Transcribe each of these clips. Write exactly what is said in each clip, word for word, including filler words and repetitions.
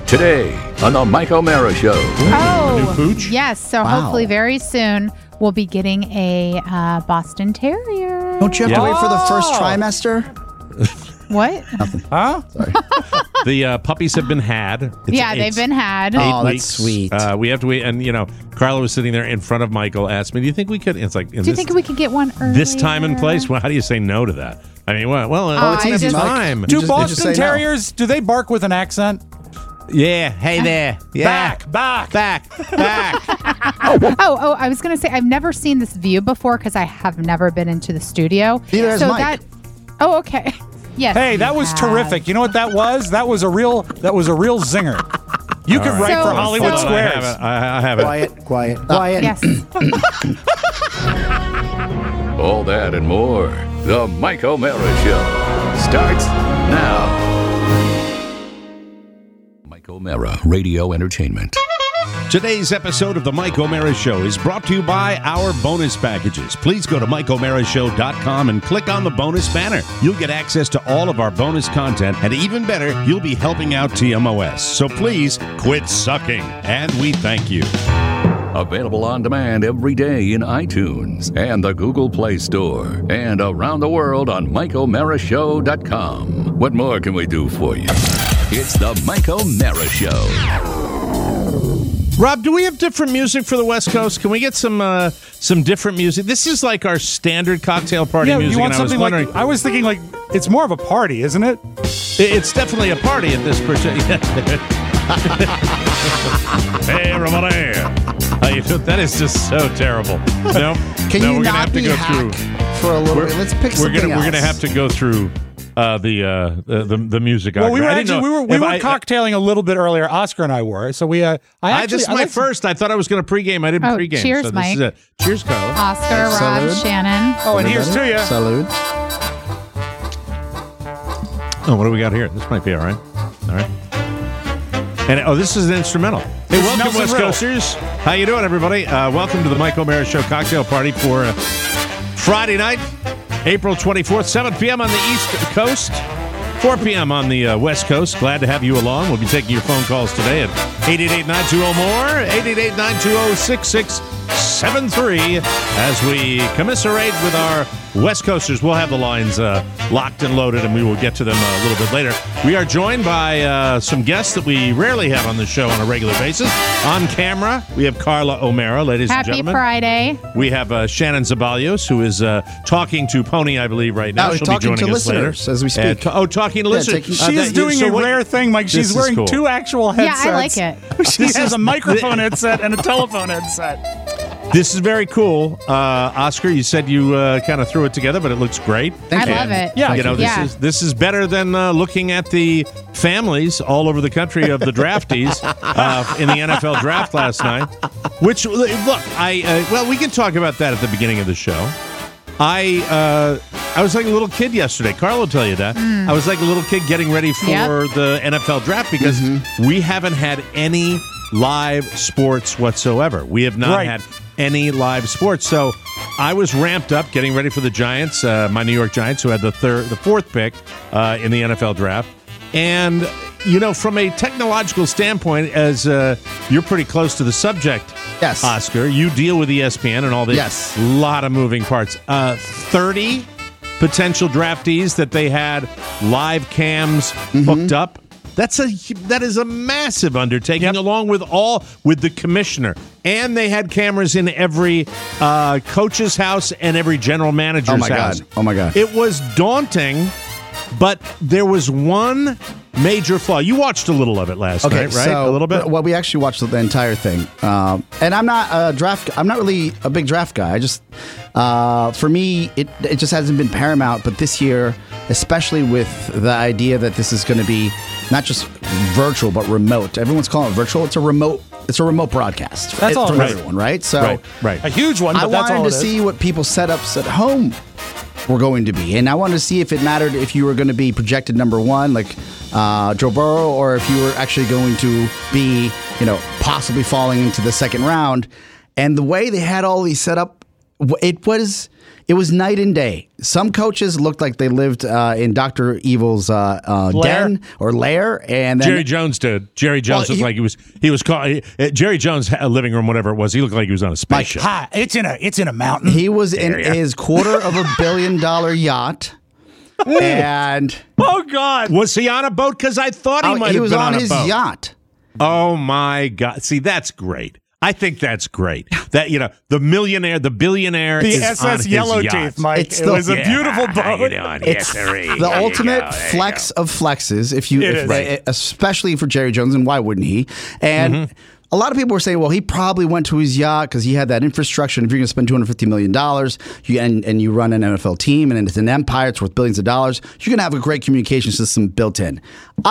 Today on the Mike O'Mara Show. Oh, yes. So Wow. hopefully very soon we'll be getting a uh, Boston Terrier. Don't you have to Yeah. wait for the first Oh. trimester? What? Huh? Sorry. The uh, puppies have been had. It's yeah, eight- they've been had. Oh, eight that's weeks. sweet. Uh, we have to wait, and you know, Carla was sitting there in front of Michael. Asked me, "Do you think we could?" It's like, in Do you this, think we could get one earlier? this time and place. Well, how do you say no to that? I mean, well, well, Oh, it's I an just- time. You Do just- you you Boston just say no. Terriers? Do they bark with an accent? Yeah. Hey there. Yeah. Back, back. Back. Back. Oh, oh, I was going to say, I've never seen this view before because I have never been into the studio. Neither has so Mike. that. Oh, okay. Yes. Hey, you that was have. terrific. You know what that was? That was a real. That was a real zinger. You could All write right. for So- Hollywood so- I have Squares. it. I, I have it. Quiet, quiet, quiet. Yes. All that and more. The Mike O'Mara Show starts now. Mike O'Mara Radio Entertainment. Today's episode of the Mike O'Mara Show is brought to you by our bonus packages. Please go to Mike O'Mara Show dot com and click on the bonus banner. You'll get access to all of our bonus content, and even better, you'll be helping out T M O S. So please quit sucking, and we thank you. Available on demand every day in iTunes and the Google Play Store and around the world on Mike O'Mara Show dot com. What more can we do for you? It's the Mike O'Mara Show. Rob, do we have different music for the West Coast? Can we get some uh, some different music? This is like our standard cocktail party Yeah, music, you want and I was something wondering. like? I was thinking like it's more of a party, isn't it? It's definitely a party at this particular. Hey, everybody! How you doing? That is just so terrible. No, Can no, you we're gonna not have to be go hack through. for a little We're, bit? Let's pick we're something gonna else. we're gonna have to go through uh, the, uh, the the the music. Well, we were I didn't actually we know were we if were I- cocktailing a little bit earlier. Oscar and I were. So we. Uh, I I, actually. this is I my like some- first. I thought I was going to pregame. I didn't Oh, pregame. cheers, so this Mike. Is a, cheers, Carla. Oscar, Rob, Salud. Shannon. Oh, and here's to you. Salud. Oh, what do we got here? This might be all right. All right. And oh, this is an instrumental. Hey, This is welcome, Nelson West Riddle. Coasters. How you doing, everybody? Uh, welcome to the Mike O'Mara Show cocktail party for uh, Friday night, April twenty-fourth, seven p.m. on the East Coast, four p.m. on the uh, West Coast. Glad to have you along. We'll be taking your phone calls today at eight eight eight, nine two zero, more, eight eight eight, nine two zero, six six seven three as we commiserate with our West Coasters. We'll have the lines uh, locked and loaded, and we will get to them uh, a little bit later. We are joined by uh, some guests that we rarely have on the show on a regular basis. On camera, we have Carla O'Mara, ladies and Happy gentlemen. Friday. We have uh, Shannon Zabalios, who is uh, talking to Pony, I believe, right now. No, She'll talking be joining to us later. listeners as we speak. And to- oh, talking to Yeah, listeners. taking- Uh, She's that- doing so a what- rare thing, Mike. This She's is wearing cool. two actual Yeah, headsets. I like it. She has a microphone headset and a telephone headset. This is very cool. Uh, Oscar, you said you uh, kind of threw it together, but it looks great. I you. love it. Yeah. You know, this Yeah. is this is better than uh, looking at the families all over the country of the draftees uh, in the N F L draft last night. Which, look, I uh, well, we can talk about that at the beginning of the show. I uh, I was like a little kid yesterday. Carl will tell you that. I was like a little kid getting ready for Yep. the N F L draft because we haven't had any live sports whatsoever. We have not Right. had any live sports. So I was ramped up getting ready for the Giants, uh, my New York Giants, who had the third, the fourth pick uh, in the N F L draft. And, you know, from a technological standpoint, as uh, you're pretty close to the subject, Yes. Oscar, you deal with E S P N and all this. Yes. lot of moving parts. Uh, thirty potential draftees that they had live cams hooked up. That's a that is a massive undertaking, Yep. along with all with the commissioner, and they had cameras in every uh, coach's house and every general manager's Oh my house. God. Oh my God. It was daunting, but there was one major flaw. You watched a little of it last Okay, night, right? so a little bit. Well, we actually watched the entire thing, um, and I'm not a draft. I'm not really a big draft guy. I just, uh, for me, it it just hasn't been paramount. But this year, especially with the idea that this is going to be not just virtual but remote. Everyone's calling it virtual. It's a remote. It's a remote broadcast. That's all from right. everyone, right? So right, right. A huge one, but I that's all wanted it to is. see what people's setups at home were going to be, and I wanted to see if it mattered if you were going to be projected number one, like uh, Joe Burrow, or if you were actually going to be, you know, possibly falling into the second round. And the way they had all these set up, w- it was it was night and day. Some coaches looked like they lived uh, in Doctor Evil's uh, uh, den or lair, and then Jerry Jones did. Jerry Jones Well, looked he- like he was he was called he, uh, Jerry Jones' uh, living room, whatever it was. He looked like he was on a spaceship. Hi, it's in a it's in a mountain. he was in his quarter of a billion dollar yacht, and Oh God! Was he on a boat? Because I thought he oh, might he have was been on on, a his boat. yacht. Oh my God! See, that's great. I think that's great. That you know, the millionaire, the billionaire, the is S on S his Yellowteeth, yacht. Mike. It's it the- was a Yeah, beautiful boat. It's the ultimate flex of flexes. If you, It if, is. right, especially for Jerry Jones, and why wouldn't he? And Mm-hmm. a lot of people were saying, well, he probably went to his yacht because he had that infrastructure. And if you're going to spend two hundred fifty million dollars you, and, and you run an N F L team and it's an empire, it's worth billions of dollars, you're going to have a great communication system built in.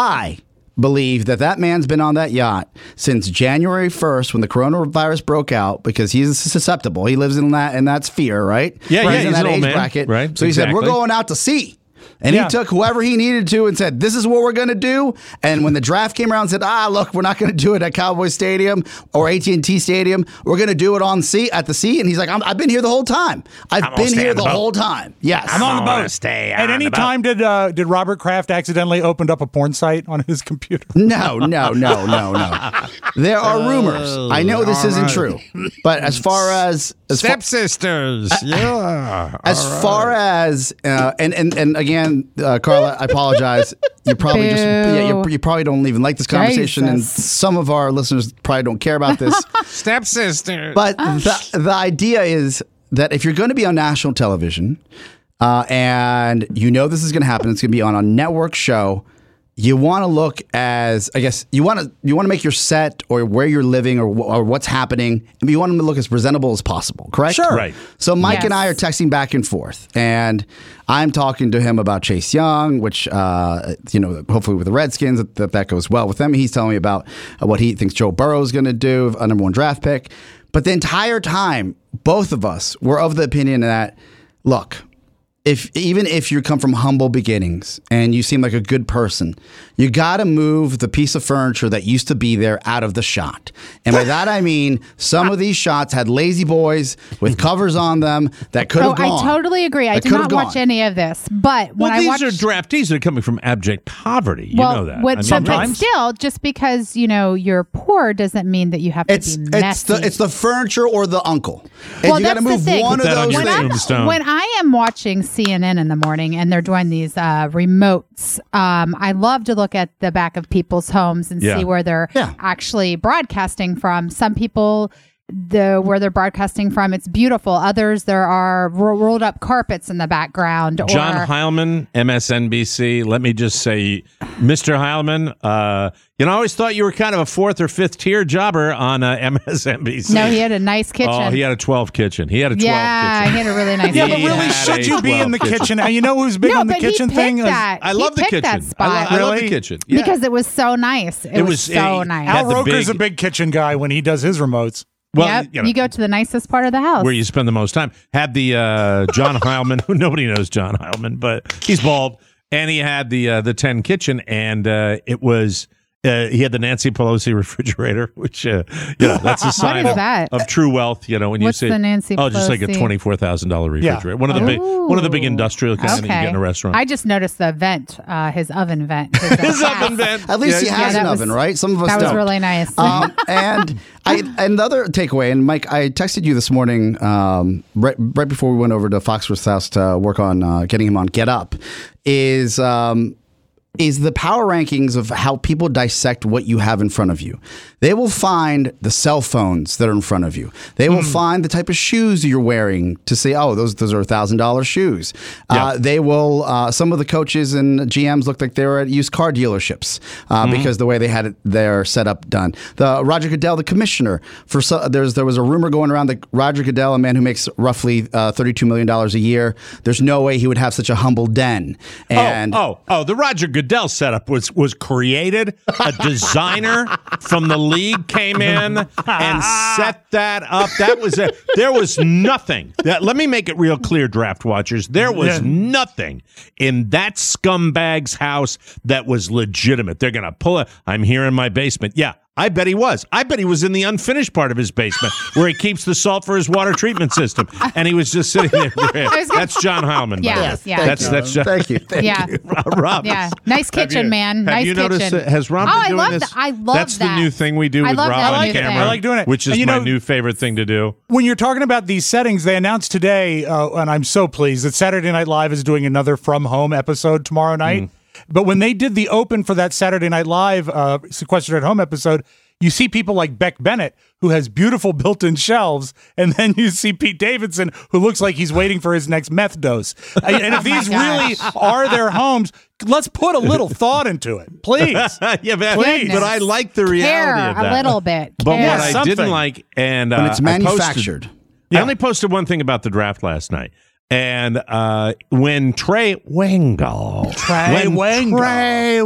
I believe that that man's been on that yacht since January first when the coronavirus broke out because he's susceptible. He lives in that in that sphere, right? Yeah, yeah, He's in he's that an old age man, bracket. right, So he said, we're exactly. going out to sea. And Yeah. he took whoever he needed to and said, this is what we're going to do. And when the draft came around and said, ah, look, we're not going to do it at Cowboy Stadium or A T and T Stadium. We're going to do it on sea at the sea. And he's like, I'm, I've been here the whole time. I've I'm gonna been stay here on the the boat. whole time. Yes. I'm on the wanna boat. stay At on any the boat. time, did uh, did Robert Kraft accidentally opened up a porn site on his computer? No, no, no, no, no. There are rumors. I know this isn't true. But as far as as far, Stepsisters. Yeah. as far as uh, and and and again, uh, Carla, I apologize. You probably just yeah, you, you probably don't even like this conversation, and Jesus. some of our listeners probably don't care about this. Stepsisters. But the the idea is that if you're going to be on national television, uh, and you know this is going to happen, it's going to be on a network show. You want to look as I guess you want to you want to make your set or where you're living or, wh- or what's happening, and you want them to look as presentable as possible. Correct? Sure. Right. So Mike Yes. and I are texting back and forth, and I'm talking to him about Chase Young, which uh, you know, hopefully with the Redskins that that, that goes well with them. He's telling me about uh, what he thinks Joe Burrow is going to do, a number one draft pick. But the entire time, both of us were of the opinion that, look, if even if you come from humble beginnings and you seem like a good person, you got to move the piece of furniture that used to be there out of the shot. And by that I mean some of these shots had lazy boys with covers on them that could have Oh, gone. I totally agree. I That did could not have watch gone. any of this, but when Well, I these watched, are draftees that are coming from abject poverty. You well, know that. what- I mean, but, but sometimes. still, just because you know you're poor doesn't mean that you have to It's be it's messy. the it's the furniture or the uncle. And Well, you got to that's the move thing. one Put of that on those your when, I'm, things. tombstone. when I am watching C N N in the morning and they're doing these uh, remotes, um, I love to look at the back of people's homes and Yeah. see where they're Yeah. actually broadcasting from. Some people, the where they're broadcasting from, it's beautiful. Others, there are ro- rolled up carpets in the background. John or, Heilman, M S N B C. Let me just say, Mister Heilman, uh, you know, I always thought you were kind of a fourth or fifth tier jobber on uh, M S N B C. No, he had a nice kitchen. Oh, he had a twelve kitchen. He had a twelve yeah, kitchen. he had a really nice Yeah, kitchen. but really, had should a you be in the twelve kitchen? And you know who's big no, on the but kitchen he thing? picked Is that. I He love the picked kitchen. That I, spot. lo- I love the Really? kitchen. Yeah. Because it was so nice. It, It was, was- so he nice. had Al the Roker's big- a big kitchen guy when he does his remotes. well, yep. you You, know, go to the nicest part of the house. where you spend the most time. Had the uh, John Heilman, who nobody knows John Heilman, but he's bald, and he had the uh, the ten kitchen, and uh, it was. Uh, he had the Nancy Pelosi refrigerator, which uh, you know that's a sign is of, that? of true wealth. You know when What's you say the Nancy oh, just like a Pelosi? twenty four thousand dollar refrigerator, one of the big one of the big Ooh. industrial kinds that you get in a restaurant. I just noticed the vent, uh, his oven vent. His, uh, His gas. oven vent. At least Yeah, he has Yeah, an that was- oven, right? Some of us That was don't. really nice. um, and I another takeaway, and Mike, I texted you this morning um, right right before we went over to Foxworth's house to work on uh, getting him on Get Up. Is um, is the power rankings of how people dissect what you have in front of you. They will find the cell phones that are in front of you. They will find the type of shoes you're wearing to say, oh, those those are one thousand dollars shoes. Uh, they will, uh, some of the coaches and G Ms looked like they were at used car dealerships uh, because the way they had it, their setup done. The Roger Goodell, the commissioner, for so, there's there was a rumor going around that Roger Goodell, a man who makes roughly uh, thirty-two million dollars a year, there's no way he would have such a humble den. And oh, oh, oh, the Roger Goodell setup was was created. A designer from the league came in and set that up. That was it. There was nothing. That, let me make it real clear, draft watchers. There was Yeah. nothing in that scumbag's house that was legitimate. They're going to pull it. I'm here in my basement. Yeah. I bet he was. I bet he was in the unfinished part of his basement where he keeps the salt for his water treatment system, and he was just sitting there. That's John Heilman. Yeah, by the yes, way. yeah. That's Thank that's you. John. Thank you. Thank Yeah. you. Rob. Yeah, nice kitchen, you, man. Have Nice you kitchen. noticed? That, has Rob been Oh, I doing love this? that. I love That's that. the new thing we do I with love Rob that on new camera. thing. I like doing it. which is And you my know- new favorite thing to do. When you're talking about these settings, they announced today, uh, and I'm so pleased that Saturday Night Live is doing another From Home episode tomorrow night. Mm. But when they did the open for that Saturday Night Live uh, Sequestered at Home episode, you see people like Beck Bennett, who has beautiful built-in shelves, and then you see Pete Davidson, who looks like he's waiting for his next meth dose. And and if Oh my these really gosh. are their homes, let's put a little thought into it, please. yeah, but, Please. but I like the reality Care of that. a little bit. But Care. what I Something. didn't like, and uh, When it's I posted- manufactured. I only posted one thing about the draft last night. And uh, when Trey Wingo, Trey when Wingo. Trey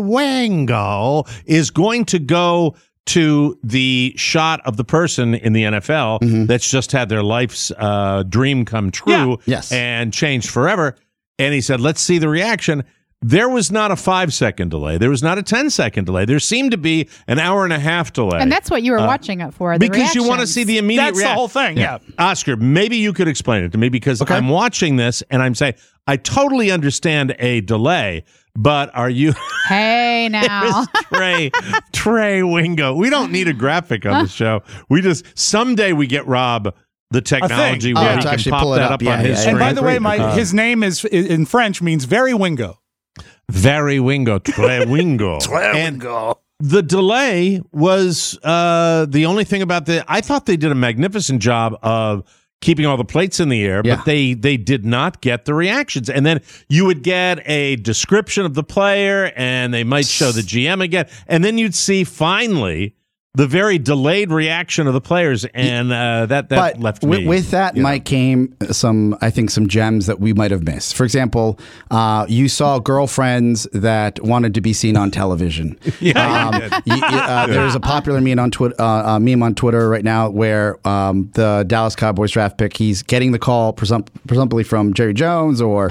Wingo is going to go to the shot of the person in the N F L that's just had their life's uh, dream come true Yeah. Yes. and changed forever. And he said, let's see the reaction. There was not a five-second delay. There was not a ten-second delay. There seemed to be an hour and a half delay. And that's what you were watching it for. The because you want to reactions. see the immediate That's the reaction. whole thing, yeah. Oscar, maybe you could explain it to me because I'm watching this and I'm saying, I totally understand a delay, but are you Hey now. Trey Trey Wingo? We don't need a graphic on the show. We just someday we get Rob the technology thing. where Oh, he to can actually pop pull it that up. up Yeah, on his yeah, screen. And by the way, Great. my Uh, his name is in French means very Wingo. Very Wingo, Trey Wingo. And the delay was uh, the only thing about the. I thought they did a magnificent job of keeping all the plates in the air, Yeah. but they they did not get the reactions. And then you would get a description of the player, and they might show the G M again, and then you'd see finally the very delayed reaction of the players, and uh, that that But left with, me. with that, you know. Mike, came some, I think, some gems that we might have missed. For example, uh, you saw girlfriends that wanted to be seen on television. Yeah, um, you did. y- y- uh, there's a popular meme on Twitter, uh, uh, meme on Twitter right now where um, the Dallas Cowboys draft pick, he's getting the call presump- presumably from Jerry Jones or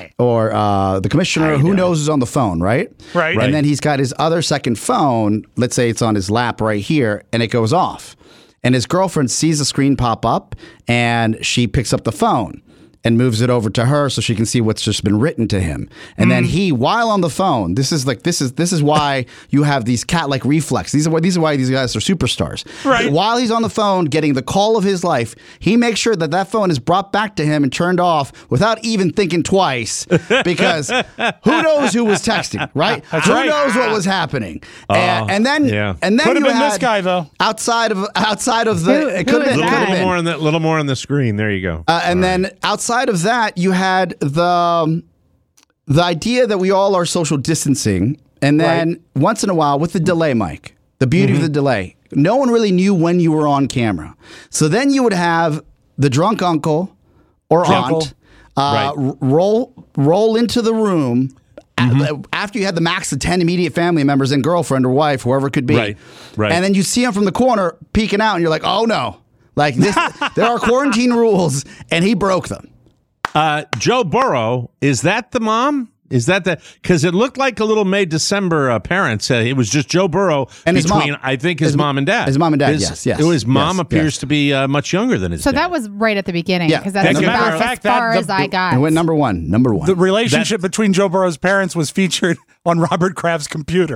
or uh, the commissioner. Who knows who's on the phone, right? Right. Right. And then he's got his other second phone. Let's say it's on his lap right here, and it goes off. And his girlfriend sees the screen pop up, and she picks up the phone and moves it over to her so she can see what's just been written to him. And then he, while on the phone, this is like this is this is why you have these cat-like reflex. These are why these are why these guys are superstars. Right. While he's on the phone getting the call of his life, he makes sure that that phone is brought back to him and turned off without even thinking twice, because who knows who was texting, right? That's who right. knows what was happening? and, and then yeah. and then Could have you been had this guy, though. outside of outside of Who- the it who could have is been, a could have that? little been. more on the little more on the screen. There you go. Uh, and then outside of that, you had the um, the idea that we all are social distancing, and then once in a while with the delay, Mike, the beauty of the delay, no one really knew when you were on camera. So then you would have the drunk uncle or Drunk aunt uh, Right. r- roll roll into the room. a- After you had the max of ten immediate family members and girlfriend or wife, whoever it could be, Right, right. and then you see him from the corner peeking out, and you're like, "Oh no!" Like this, there are quarantine rules, and he broke them. Uh, Joe Burrow, is that the mom? Is that the because it looked like a little May December uh, parents? Uh, it was just Joe Burrow And his between mom. I think his, His- mom and dad. his mom and dad, His, yes, yes, His mom yes, appears yes. to be uh, much younger than his. So dad. that was right at the beginning Yeah. because that's As a about matter of as fact, far that- as the- I got. And went number one, number one. The relationship between Joe Burrow's parents was featured on Robert Kraft's computer.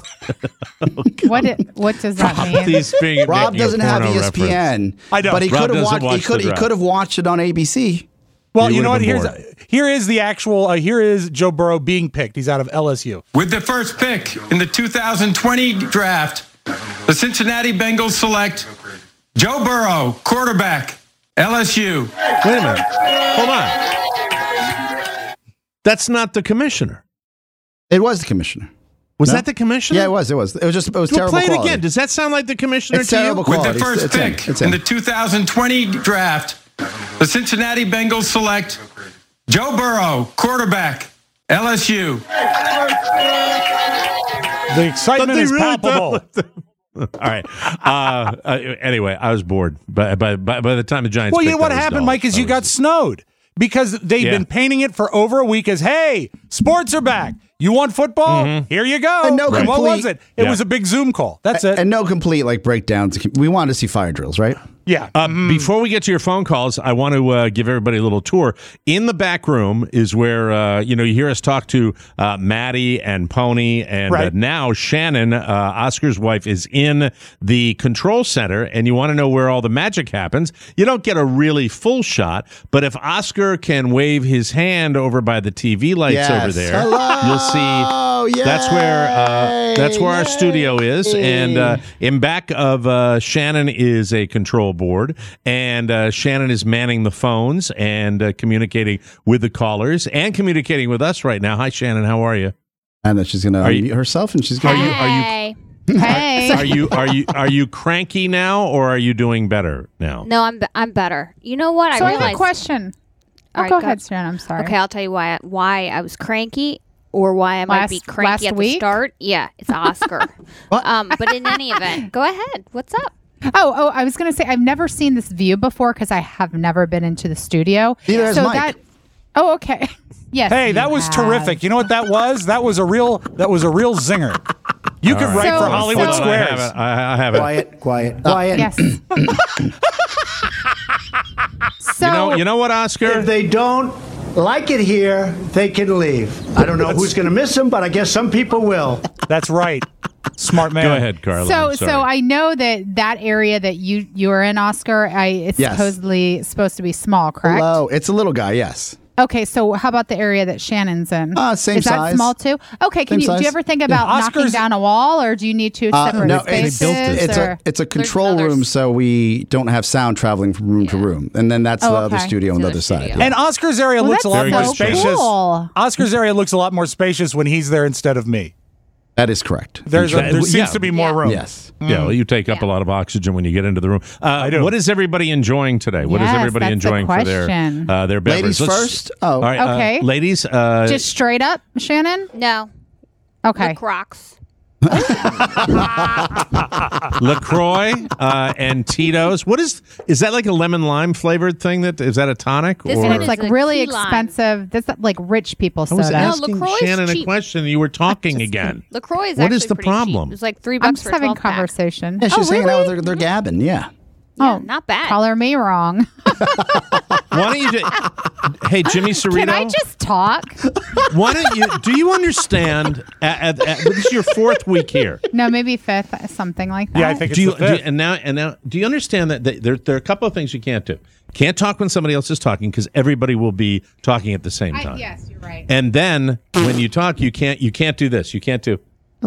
what it, what does that mean? He's being, Rob making a doesn't have porno E S P N, reference. I know. but he Rob could have doesn't watched. watch He could. the He draft. could have watched it on A B C. Well, He you know what? would've Here's been here is the actual. Uh, here is Joe Burrow being picked. He's out of L S U. With the first pick in the two thousand twenty draft, the Cincinnati Bengals select Joe Burrow, quarterback, L S U. Wait a minute. Hold on. That's not the commissioner. It was the commissioner. Was No? that the commissioner? Yeah, it was. It was. It was just. It was Well, terrible play it quality. again. Does that sound like the commissioner It's to terrible you? With quality. the first It's him. pick It's in him. the two thousand twenty draft, the Cincinnati Bengals select Joe Burrow, quarterback, L S U. The excitement But they is really palpable. All right. Uh, uh, anyway, I was bored. By, by, by, by the time the Giants Well, you picked, know what I was happened, dull. Mike, is I you was- got snowed because they've Yeah. been painting it for over a week as, hey, sports are back. You want football? Here you go. And no And what complete- was it? It Yeah. was a big Zoom call. That's it. And no complete like breakdowns. We wanted to see fire drills, right? yeah. Uh, Before we get to your phone calls, I want to uh, give everybody a little tour. In the back room is where uh, you know you hear us talk to uh, Maddie and Pony, and uh, Right. now Shannon, uh, Oscar's wife, is in the control center. And you want to know where all the magic happens. You don't get a really full shot, but if Oscar can wave his hand over by the T V lights Yes. over there, Hello. you'll see. That's where uh, that's where our studio is, and uh, in back of uh, Shannon is a control board, and uh, Shannon is manning the phones and uh, communicating with the callers and communicating with us right now. Hi, Shannon. How are you? And then she's going to Are unmute you- herself, and she's going Are to. you are you Hey. Hey. are you are you are you cranky now, or are you doing better now? No, I'm be- I'm better. You know what? So I I have a realized. question. Oh, All right, go go- ahead, Shannon. I'm sorry. Okay, I'll tell you why why I was cranky or why I might Last- be cranky last at the week? start. Yeah, it's Oscar. What? um, but in any event, go ahead. What's up? Oh, oh, I was going to say I've never seen this view before because I have never been into the studio. Neither has so Mike. that. Oh, okay. Yes. Hey, you that was have. terrific. You know what that was? That was a real that was a real zinger. You could write So- for Hollywood so- I Squares. have it. I, I have it. Quiet, quiet, quiet. Yes. so You know, you know what, Oscar? If they don't like it here, they can leave. I don't know who's going to miss them, but I guess some people will. That's right. Smart man. Go ahead, Carla. So, I'm sorry. so I know that that area that you you are in, Oscar, I it's Yes. supposedly supposed to be small, correct? Hello. It's a little guy, yes. Okay, so how about the area that Shannon's in? Uh, same Is that size. small too? Okay, can Same you do size. you ever think about knocking Oscar's- down a wall, or do you need two Uh, separate no, spaces? it's, it's or? a it's a control others. room, so we don't have sound traveling from room to room, and then that's Oh, the other okay. studio on To the the other side. studio. Yeah. And Oscar's area Well, looks a that's lot more so spacious. cool. Oscar's area looks a lot more spacious when he's there instead of me. That is correct. There's a, Yeah, there seems yeah. to be more Yeah. room. Yes. Yeah, well, you take up Yeah. a lot of oxygen when you get into the room. Uh, I do. What is everybody enjoying today? What is Yes, everybody that's the enjoying for their question. uh, their beverage? Ladies Let's- first? Oh. all right. uh, Okay. ladies. Uh, Just straight up, Shannon. No, Okay. the Crocs. LaCroix uh, and Tito's. What is is that like a lemon lime flavored thing? That is that a tonic? This or? one And it's is like a really key lime. expensive. This is like rich people I was soda. No, asking LaCroix is Shannon a cheap. question. You were talking again. LaCroix is What actually is the pretty cheap. problem? It was like three I'm bucks just for a having twelve pack. conversation. Yeah, she's oh, hanging really? out with their, their gabbing. Yeah. Yeah, Oh, not bad. Color me wrong. Why don't you? Do, hey, Jimmy Cerrito. Can I just talk? Why don't you? Do you understand? At, at, at, this is your fourth week here. No, maybe fifth, something like that. Yeah, I think it's Do you, the do you- fifth. and now and now do you understand that th- there there are a couple of things you can't do. Can't talk when somebody else is talking because everybody will be talking at the same I, time. yes, you're right. And then when you talk, you can't you can't do this. You can't do.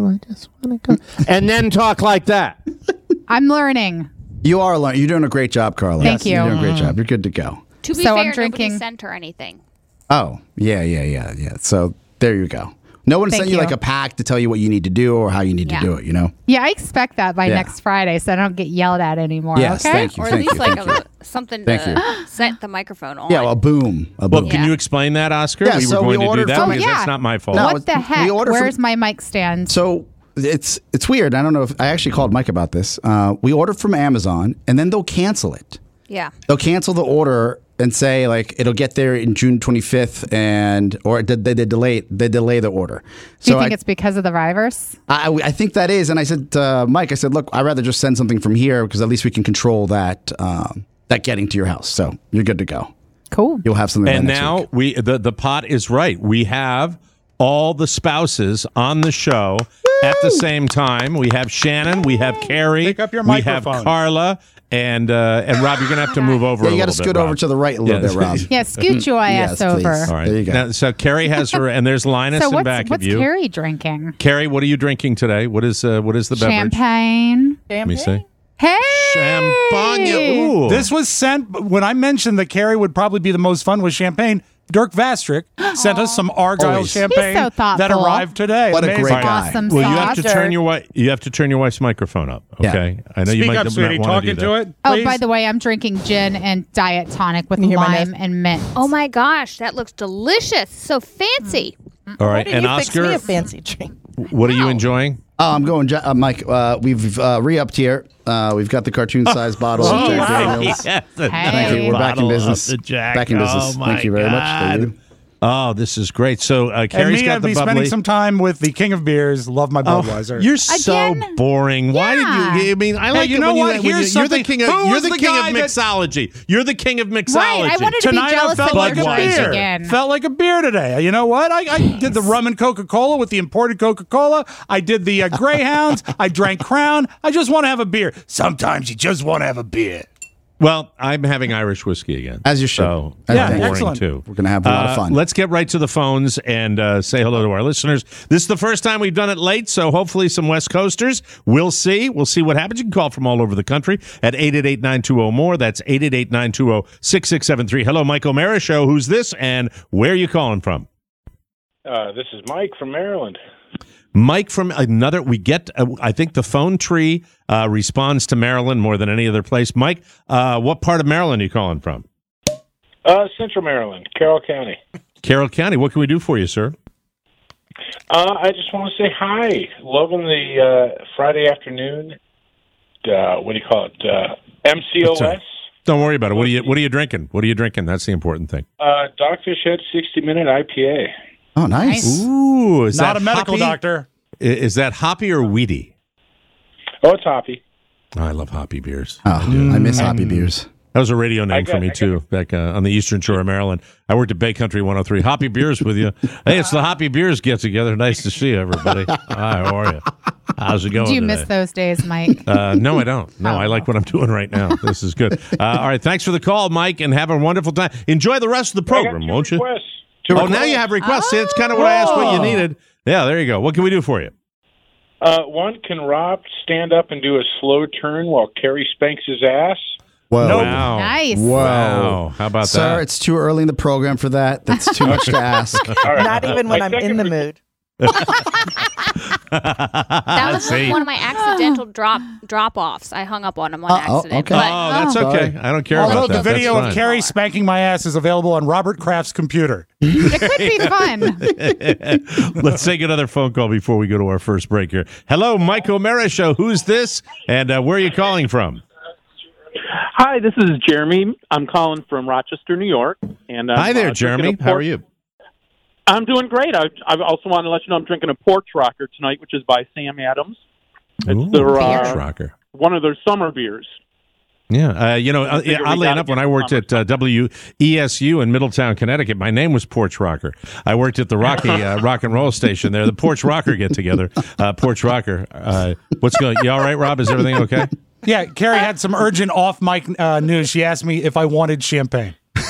And then talk like that. I'm learning. You are learning. You're doing a great job, Carla. Thank you. You're doing a great job. You're good to go. To be So fair, I'm drinking- nobody sent her anything. Oh, yeah, yeah, yeah, yeah. So there you go. No one Thank sent you, you. like a pack to tell you what you need to do or how you need Yeah. to do it, you know? Yeah, I expect that by Yeah. next Friday, so I don't get yelled at anymore. Yes, okay? thank you. Or at thank least you, like thank a, you. something Thank to you. set the microphone on. Yeah, well, a boom. A Well, boom. can Yeah. you explain that, Oscar? Yeah, we so were we going to do ordered that from- because Oh, yeah. that's not my fault. No, What it's- the we heck? ordered from- Where's my mic stand? So it's it's weird. I don't know if I actually called Mike about this. Uh, we ordered from Amazon, and then they'll cancel it. Yeah. They'll cancel the order and say like it'll get there in June twenty-fifth, and or did they, they delay they delay the order. Do you So think I, it's because of the virus? I, I think that is, and I said to Mike, I said, look, I'd rather just send something from here because at least we can control that um, that getting to your house. So you're good to go. Cool. You'll have something. by And next now week. we the the pot is right. We have all the spouses on the show at the same time. We have Shannon, we have Carrie, Pick up your we have microphone. Carla, and uh, and Rob. You're gonna have to move over. Yeah, a you got to little scoot bit, over Rob. to the right a little Yeah. bit, Rob. Yeah, scoot your Yes, ass please. over. All right. There you go. Now, so Carrie has her, and there's Linus So in what's, back what's of you. Carrie drinking? Carrie, what are you drinking today? What is uh, what is the beverage? Champagne. Let me see. Hey! Champagne. Ooh. This was sent when I mentioned that Carrie would probably be the most fun with champagne. Dirk Vastrick sent us some Argyle Always. champagne He's so thoughtful. that arrived today. What a Amazing. great guy. Awesome Well, you have to sauce. turn your wife. You have to turn your wife's microphone up. Yeah. Okay. I know you Speak might up, not sweetie. wanna Talking do to that. it. Oh, please. by the way, I'm drinking gin and diet tonic with you hear my lime and mint. Oh my gosh, that looks delicious. So fancy. All right. Why didn't And you fix me Oscar, a fancy drink? what are you Wow. enjoying? Oh, I'm going, Ja- uh, Mike. Uh, we've uh, re-upped here. Uh, we've got the cartoon-sized bottle of Jack wow. Daniels. Yes, Hey. Thank you. We're back in bottle business. of the Jack. Back in business. Oh, Thank you my very much. God. Thank you. Oh, this is great. So uh, And Carrie's me, got I'd the be bubbly. spending some time with the king of beers. Love my Oh, Budweiser. you're so Again? boring. Why Yeah. did you? I mean, I Hey, like you it know when you. what? when you- Here's you're the something- king of. who You're was the the king of guy that- mixology. You're the king of mixology. Right, I wanted to be Tonight I jealous felt of like your a choice beer. again. Felt like a beer today. You know what? I, I did the rum and Coca-Cola with the imported Coca-Cola. I did the uh, Greyhounds. I drank Crown. I just want to have a beer. Sometimes you just want to have a beer. Well, I'm having Irish whiskey again. As you should. So As Yeah, I'm boring excellent. too. We're gonna have a lot of Uh, fun. Let's get right to the phones and uh, say hello to our listeners. This is the first time we've done it late, so hopefully some West Coasters. We'll see. We'll see what happens. You can call from all over the country at eight eight eight, nine two zero, M O R E. That's eight eight eight, nine two zero, six six seven three. Hello, Mike O'Mara Show. Who's this and where are you calling from? Uh, this is Mike from Maryland. Mike from another, we get, uh, I think the phone tree uh, responds to Maryland more than any other place. Mike, uh, what part of Maryland are you calling from? Uh, Central Maryland, Carroll County. Carroll County. What can we do for you, sir? Uh, I just want to say hi. Loving the uh, Friday afternoon. Uh, what do you call it? Uh, M C O That's all S. right. Don't worry about it. What are you What are you drinking? What are you drinking? That's the important thing. Uh, Dogfish Head sixty minute I P A. Oh, nice. Ooh, is Not that a medical hoppy? doctor. I- Is that hoppy or weedy? Oh, it's hoppy. Oh, I love hoppy beers. Oh, I miss hoppy beers. That was a radio I name got- for me I got- too, back uh, on the Eastern Shore of Maryland. I worked at Bay Country one oh three. Hoppy Beers with you. Hey, it's the Hoppy Beers get together. Nice to see you, everybody. Hi, how are you? How's it going? Do you today? miss those days, Mike? Uh, no, I don't. No, Oh. I like what I'm doing right now. This is good. Uh, all right, thanks for the call, Mike, and have a wonderful time. Enjoy the rest of the I got program, two won't you? requests. Oh, Two now requests. you have requests. See, it's kind of what I asked what you needed. Yeah, there you go. What can we do for you? Uh, one, can Rob stand up and do a slow turn while Kerry spanks his ass? Whoa. Nope. Wow. Nice. Whoa. Wow. How about Sir, that? it's too early in the program for that. That's too much to ask. All right. Not even when My I'm in second the re- mood. That was See? one of my accidental drop drop offs. I hung up on him on Uh, oh, accident. okay. But Oh, that's Oh. okay. I don't care Although about the that. That's video fine. of Carrie spanking my ass is available on Robert Kraft's computer. It could be fun. Let's take another phone call before we go to our first break here. Hello, Mike O'Mara Show. Who's this? And uh, where are you calling from? Hi, this is Jeremy. I'm calling from Rochester, New York. And I'm, Hi there, uh, Jeremy. drinking a How port- are you? I'm doing great. I, I also want to let you know I'm drinking a Porch Rocker tonight, which is by Sam Adams. It's Ooh, their, Porch uh, Rocker. one of their summer beers. Yeah, uh, you know, uh, figure we oddly gotta enough, when get I worked some at uh, W E S U in Middletown, Connecticut, my name was Porch Rocker. I worked at the Rocky uh, Rock and Roll station there. The Porch Rocker get together. Uh, Porch Rocker. Uh, what's going? You all right, Rob? Is everything okay? Yeah, Carrie had some urgent off-mic uh, news. She asked me if I wanted champagne.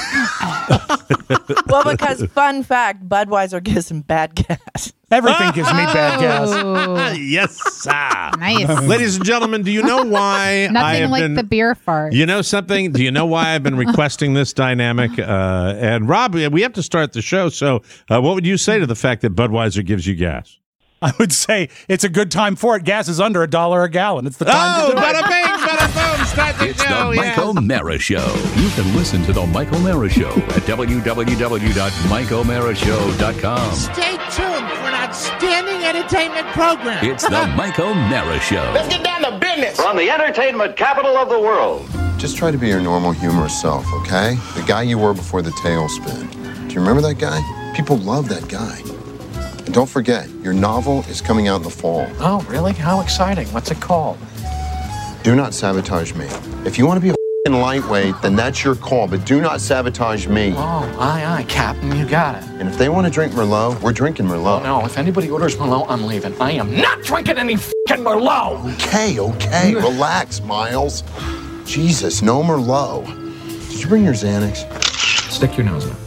Well, because fun fact, Budweiser gives him bad gas. Everything gives me bad gas. Oh, Yes, sir. nice. Ladies and gentlemen, do you know why I Nothing have like been? the beer fart. You know something? Do you know why I've been requesting this dynamic? Uh, and Rob, we have to start the show. So, uh, what would you say to the fact that Budweiser gives you gas? I would say it's a good time for it. Gas is under a dollar a gallon. It's the time Oh, to do it. bada bing, bada boom, start the It's show. the Mike O'Mara Show. You can listen to the Mike O'Mara Show at w w w dot mike o'mara show dot com. Stay tuned for an outstanding entertainment program. It's the Mike O'Mara Show. Let's get down to business. From the entertainment capital of the world. Just try to be your normal, humorous self, okay? The guy you were before the tailspin. Do you remember that guy? People love that guy. And don't forget, your novel is coming out in the fall. Oh, really? How exciting. What's it called? Do not sabotage me. If you want to be a f***ing lightweight, then that's your call, but do not sabotage me. Oh, aye, aye, Captain, you got it. And if they want to drink Merlot, we're drinking Merlot. No, if anybody orders Merlot, I'm leaving. I am not drinking any f***ing Merlot. Okay, okay, relax, Miles. Jesus, no Merlot. Did you bring your Xanax? Stick your nose in.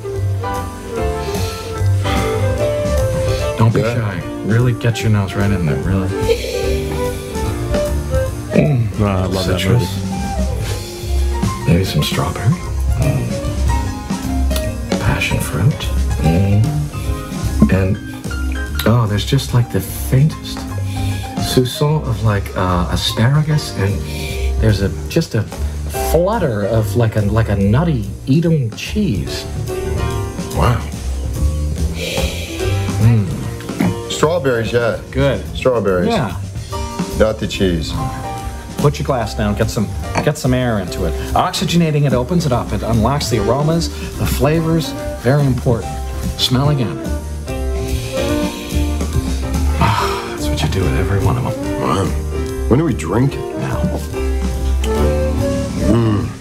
Don't be shy. Really get your nose right in there, really. Oh, I love that movie. Maybe some strawberry. Mm. Passion fruit. Mm. And, oh, there's just like the faintest soupçon of like uh, asparagus, and there's a just a flutter of like a like a nutty Edam cheese. Wow. Strawberries, yeah. Good. Strawberries. Yeah. Not the cheese. Put your glass down. Get some get some air into it. Oxygenating it opens it up. It unlocks the aromas, the flavors. Very important. Smell again. Ah, that's what you do with every one of them. Wow. When do we drink it? Now. Mm.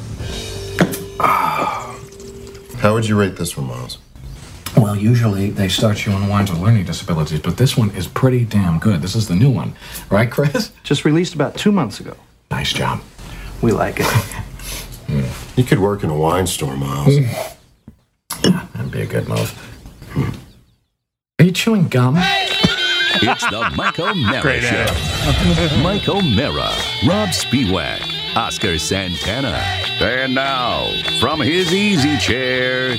Ah. How would you rate this one, Miles? Well, usually they start you on wines with learning disabilities, but this one is pretty damn good. This is the new one. Right, Chris? Just released about two months ago. Nice job. We like it. mm. You could work in a wine store, Miles. Mm. Yeah, that'd be a good move. Mm. Are you chewing gum? It's the Mike O'Mara Great Show. ad. Mike O'Mara, Rob Spiewak, Oscar Santana. And now, from his easy chair,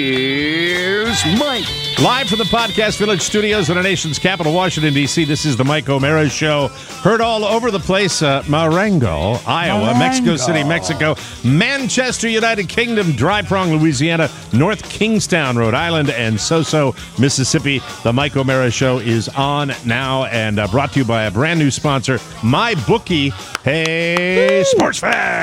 here's Mike. Live from the Podcast Village studios in our nation's capital, Washington, D C, this is the Mike O'Mara Show. Heard all over the place. Uh, Marengo, Iowa, Marengo. Mexico City, Mexico, Manchester, United Kingdom, Dry Prong, Louisiana, North Kingstown, Rhode Island, and Soso, Mississippi. The Mike O'Mara Show is on now and uh, brought to you by a brand new sponsor, MyBookie. Hey, Woo! Sports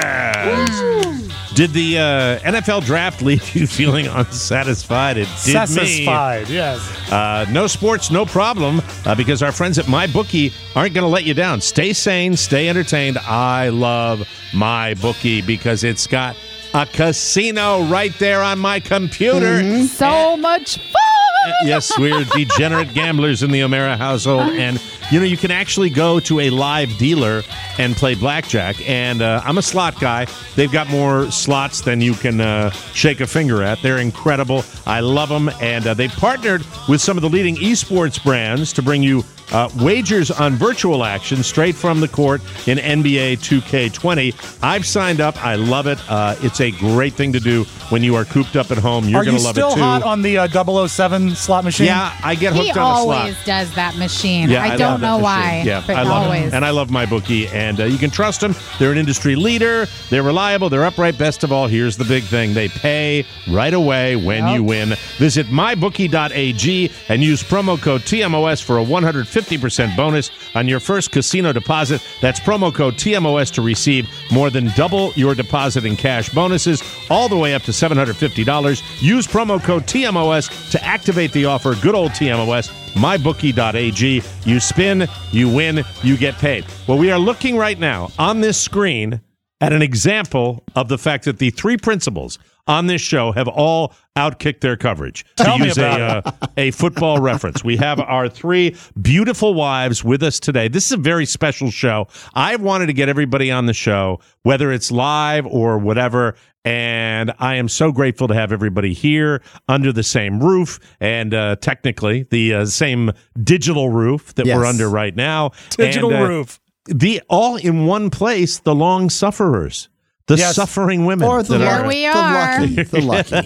fans! Woo! Did the uh, N F L draft leave you feeling unsatisfied? It did Satisfied, me. yes. Uh, no sports, no problem, uh, because our friends at MyBookie aren't going to let you down. Stay sane, stay entertained. I love MyBookie because it's got a casino right there on my computer. Mm-hmm. So much fun! Yes, we're degenerate gamblers in the O'Mara household, and you know you can actually go to a live dealer and play blackjack. And uh, I'm a slot guy. They've got more slots than you can uh, shake a finger at. They're incredible. I love them, and uh, they've partnered with some of the leading esports brands to bring you Uh, wagers on virtual action straight from the court in N B A two K twenty. I've signed up. I love it. Uh, it's a great thing to do when you are cooped up at home. You're Are going you to love still it too. hot on the uh, double oh seven slot machine? Yeah, I get hooked He on a slot. always does that machine. Yeah, I, love don't that know machine. why. Yeah, but I love always. it. And I love MyBookie. And uh, you can trust them. They're an industry leader. They're reliable. They're upright. Best of all, here's the big thing. They pay right away when Yep. you win. Visit my bookie dot a g and use promo code T M O S for a one hundred fifty percent bonus on your first casino deposit. That's promo code T M O S to receive more than double your deposit in cash bonuses, all the way up to seven hundred fifty dollars. Use promo code T M O S to activate the offer. Good old T M O S. my bookie dot a g. You spin, you win, you get paid. Well, we are looking right now on this screen at an example of the fact that the three principals on this show have all outkicked their coverage. To Tell me use a, about uh, a football reference. We have our three beautiful wives with us today. This is a very special show. I wanted to get everybody on the show, whether it's live or whatever, and I am so grateful to have everybody here under the same roof and uh, technically the uh, same digital roof that Yes. we're under right now. Digital And, uh, roof. The all in one place, the long sufferers. The Yes. suffering women. Or the, that Here are- we the are. lucky. The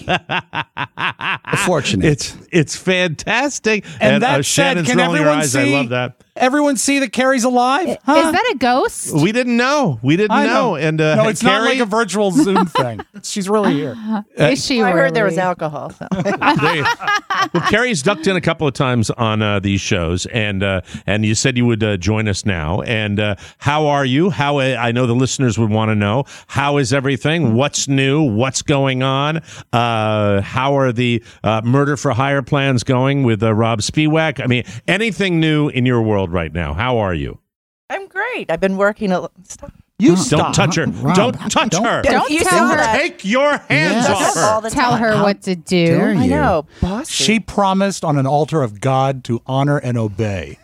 lucky. The fortunate. It's it's fantastic. And that uh, said, Shannon's can rolling her everyone eyes. see- I love that. Everyone see that Carrie's alive? Huh? Is that a ghost? We didn't know. We didn't I know. know. And uh, no, it's not Carrie, like a virtual Zoom thing. She's really here. Is she I heard there was really? alcohol. So. there you- well, Carrie's ducked in a couple of times on uh, these shows, and uh, and you said you would uh, join us now. And uh, how are you? How uh, I know the listeners would want to know. How is everything? What's new? What's going on? Uh, how are the uh, Murder for Hire plans going with uh, Rob Spiewak? I mean, anything new in your world right now? How are you? I'm great. I've been working a lot. Stop. You Don't touch her. Rob, don't touch don't- her. Don't You tell saw her. that. Take your hands Yes. off All her. the Tell time. her How what to do. dare I you. know, boss. She promised on an altar of God to honor and obey.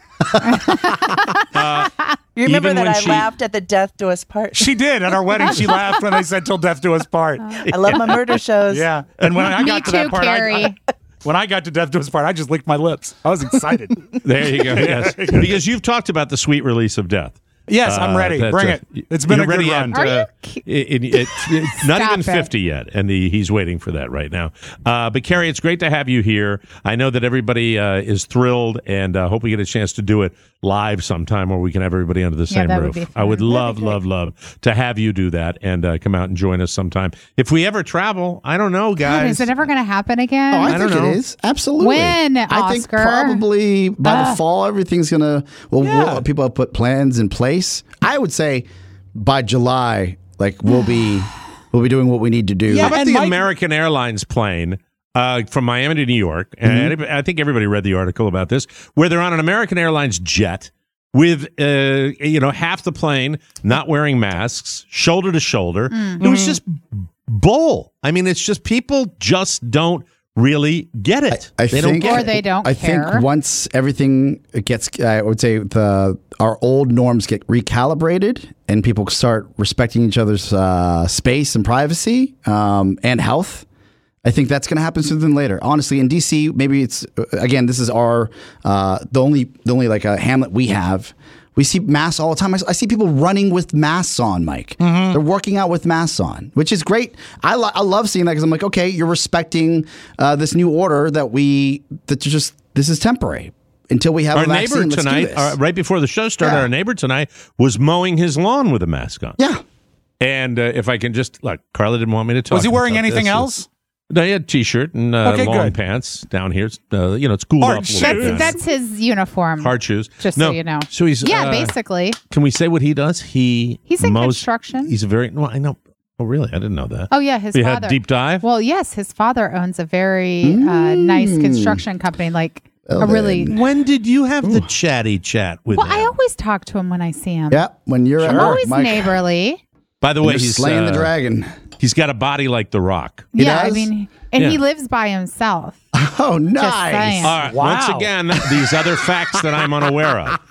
You remember Even that when I she- laughed at the death do us part. She did at our wedding. She laughed when they said "till death do us part." I love my murder shows. Yeah, and when I Me got to too, that part, I, Carrie. I, when I got to death do us part, I just licked my lips. I was excited. There you go. Yes, because you've talked about the sweet release of death. Yes, I'm Uh, ready. that, Bring uh, it. It's been you're a good ready run. At, Are uh, you it- it- it's not Stop even it. fifty yet, and he, he's waiting for that right now. Uh, but Carrie, it's great to have you here. I know that everybody uh, is thrilled, and uh, hope we get a chance to do it live sometime, where we can have everybody under the Yeah, same that would roof. be I would fun. love, love, love to have you do that and uh, come out and join us sometime. If we ever travel, I don't know, God, guys. is it ever going to happen again? Oh, I, I don't think know. it is. Absolutely. When, I think Oscar? probably by Ah. the fall, everything's going to, well, Yeah. we'll, people have put plans in place. I would say by July, like we'll be, we'll be doing what we need to do. How Yeah, about and the Mike- American Airlines plane? uh, from Miami to New York, and Mm-hmm. I think everybody read the article about this, where they're on an American Airlines jet with, uh, you know, half the plane not wearing masks, shoulder to shoulder. Mm. It was just bull. I mean, it's just people just don't really get it. I they think, don't get Or they don't I care. think once everything gets, I would say the our old norms get recalibrated and people start respecting each other's uh, space and privacy um, and health. I think that's going to happen sooner than later. Honestly, in D C, maybe it's again. This is our uh, the only the only like a hamlet we have. We see masks all the time. I, I see people running with masks on, Mike. Mm-hmm. They're working out with masks on, which is great. I, lo- I love seeing that because I'm like, okay, you're respecting uh, this new order that we that you just this is temporary until we have Our a vaccine. neighbor Let's do tonight, this. uh, right before the show started, Yeah. our neighbor tonight was mowing his lawn with a mask on. Yeah. And uh, if I can just, look, Carla didn't want me to talk. Was he wearing about anything this. else? No, he had a t-shirt and uh, Okay, long good. pants down here. It's, Uh, you know, it's cooled Hard off a little bit. That's, that's his uniform. Hard shoes. Just no, so you know. So he's yeah, uh, basically. Can we say what he does? He He's in mows, construction. He's a very. Well, I know. Oh, really? I didn't know that. Oh yeah, his You father. had deep dive. Well, yes, his father owns a very uh, nice construction company. Like Well, a really. then. When did you have the chatty chat with Well, him? I always talk to him when I see him. Yeah, when you're at I'm work, always Mike. neighborly. By the When way, you're he's slaying the uh, dragon. He's got a body like The Rock. He yeah, I does? mean, and Yeah. he lives by himself. Oh, saying. nice. All right. Wow. Once again, these other facts that I'm unaware of.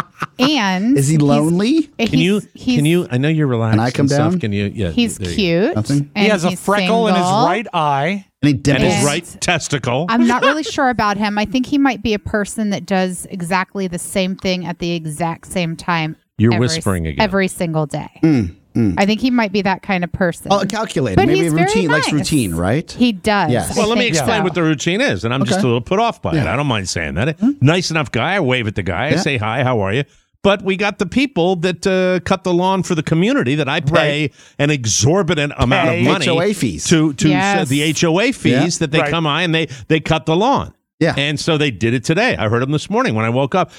And Is he he's- lonely? Can you? he's- Can you? I know you're relaxed. Can I come and stuff. down? Can you? Yeah. He's there you go. cute. Nothing? And He has a he's freckle in his single. right eye. Any And dimples? his And- right testicle. I'm not really sure about him. I think he might be a person that does exactly the same thing at the exact same time. You're every, whispering again. every single day. Mm, mm. I think he might be that kind of person. Oh, calculated. But Maybe he's very routine, likes nice. routine, right? He does. Yes. I Well, let me think explain so. what the routine is, and I'm just Okay. a little put off by it. Yeah. I don't mind saying that. Nice enough guy. I wave at the guy. I Yeah. say hi. How are you? But we got the people that uh, cut the lawn for the community that I pay Right. an exorbitant amount of Pay. money H O A fees. to to Yes. uh, the H O A fees Yeah. that they Right. come by and they they cut the lawn. Yeah. And so they did it today. I heard them this morning when I woke up.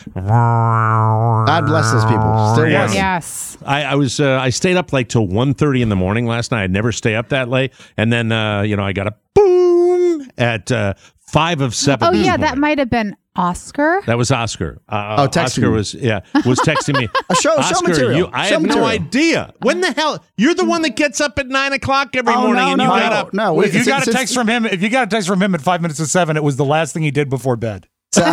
God bless those people. Still Yeah. working. Yes. I, I was uh, I stayed up like till one thirty in the morning last night. I'd never stay up that late, and then uh, you know I got a boom at uh, five of seven. Oh this yeah, that morning. might have been Oscar. That was Oscar. Uh, Oh, texting Oscar you. was yeah was texting me. A show- show Oscar, material. You, I Show have no material. idea. When the hell? You're the one that gets up at nine o'clock every Oh, morning, no, and you no, got no, up. no. if you It's- got a it's- text from him, if you got a text from him at five minutes to seven, it was the last thing he did before bed.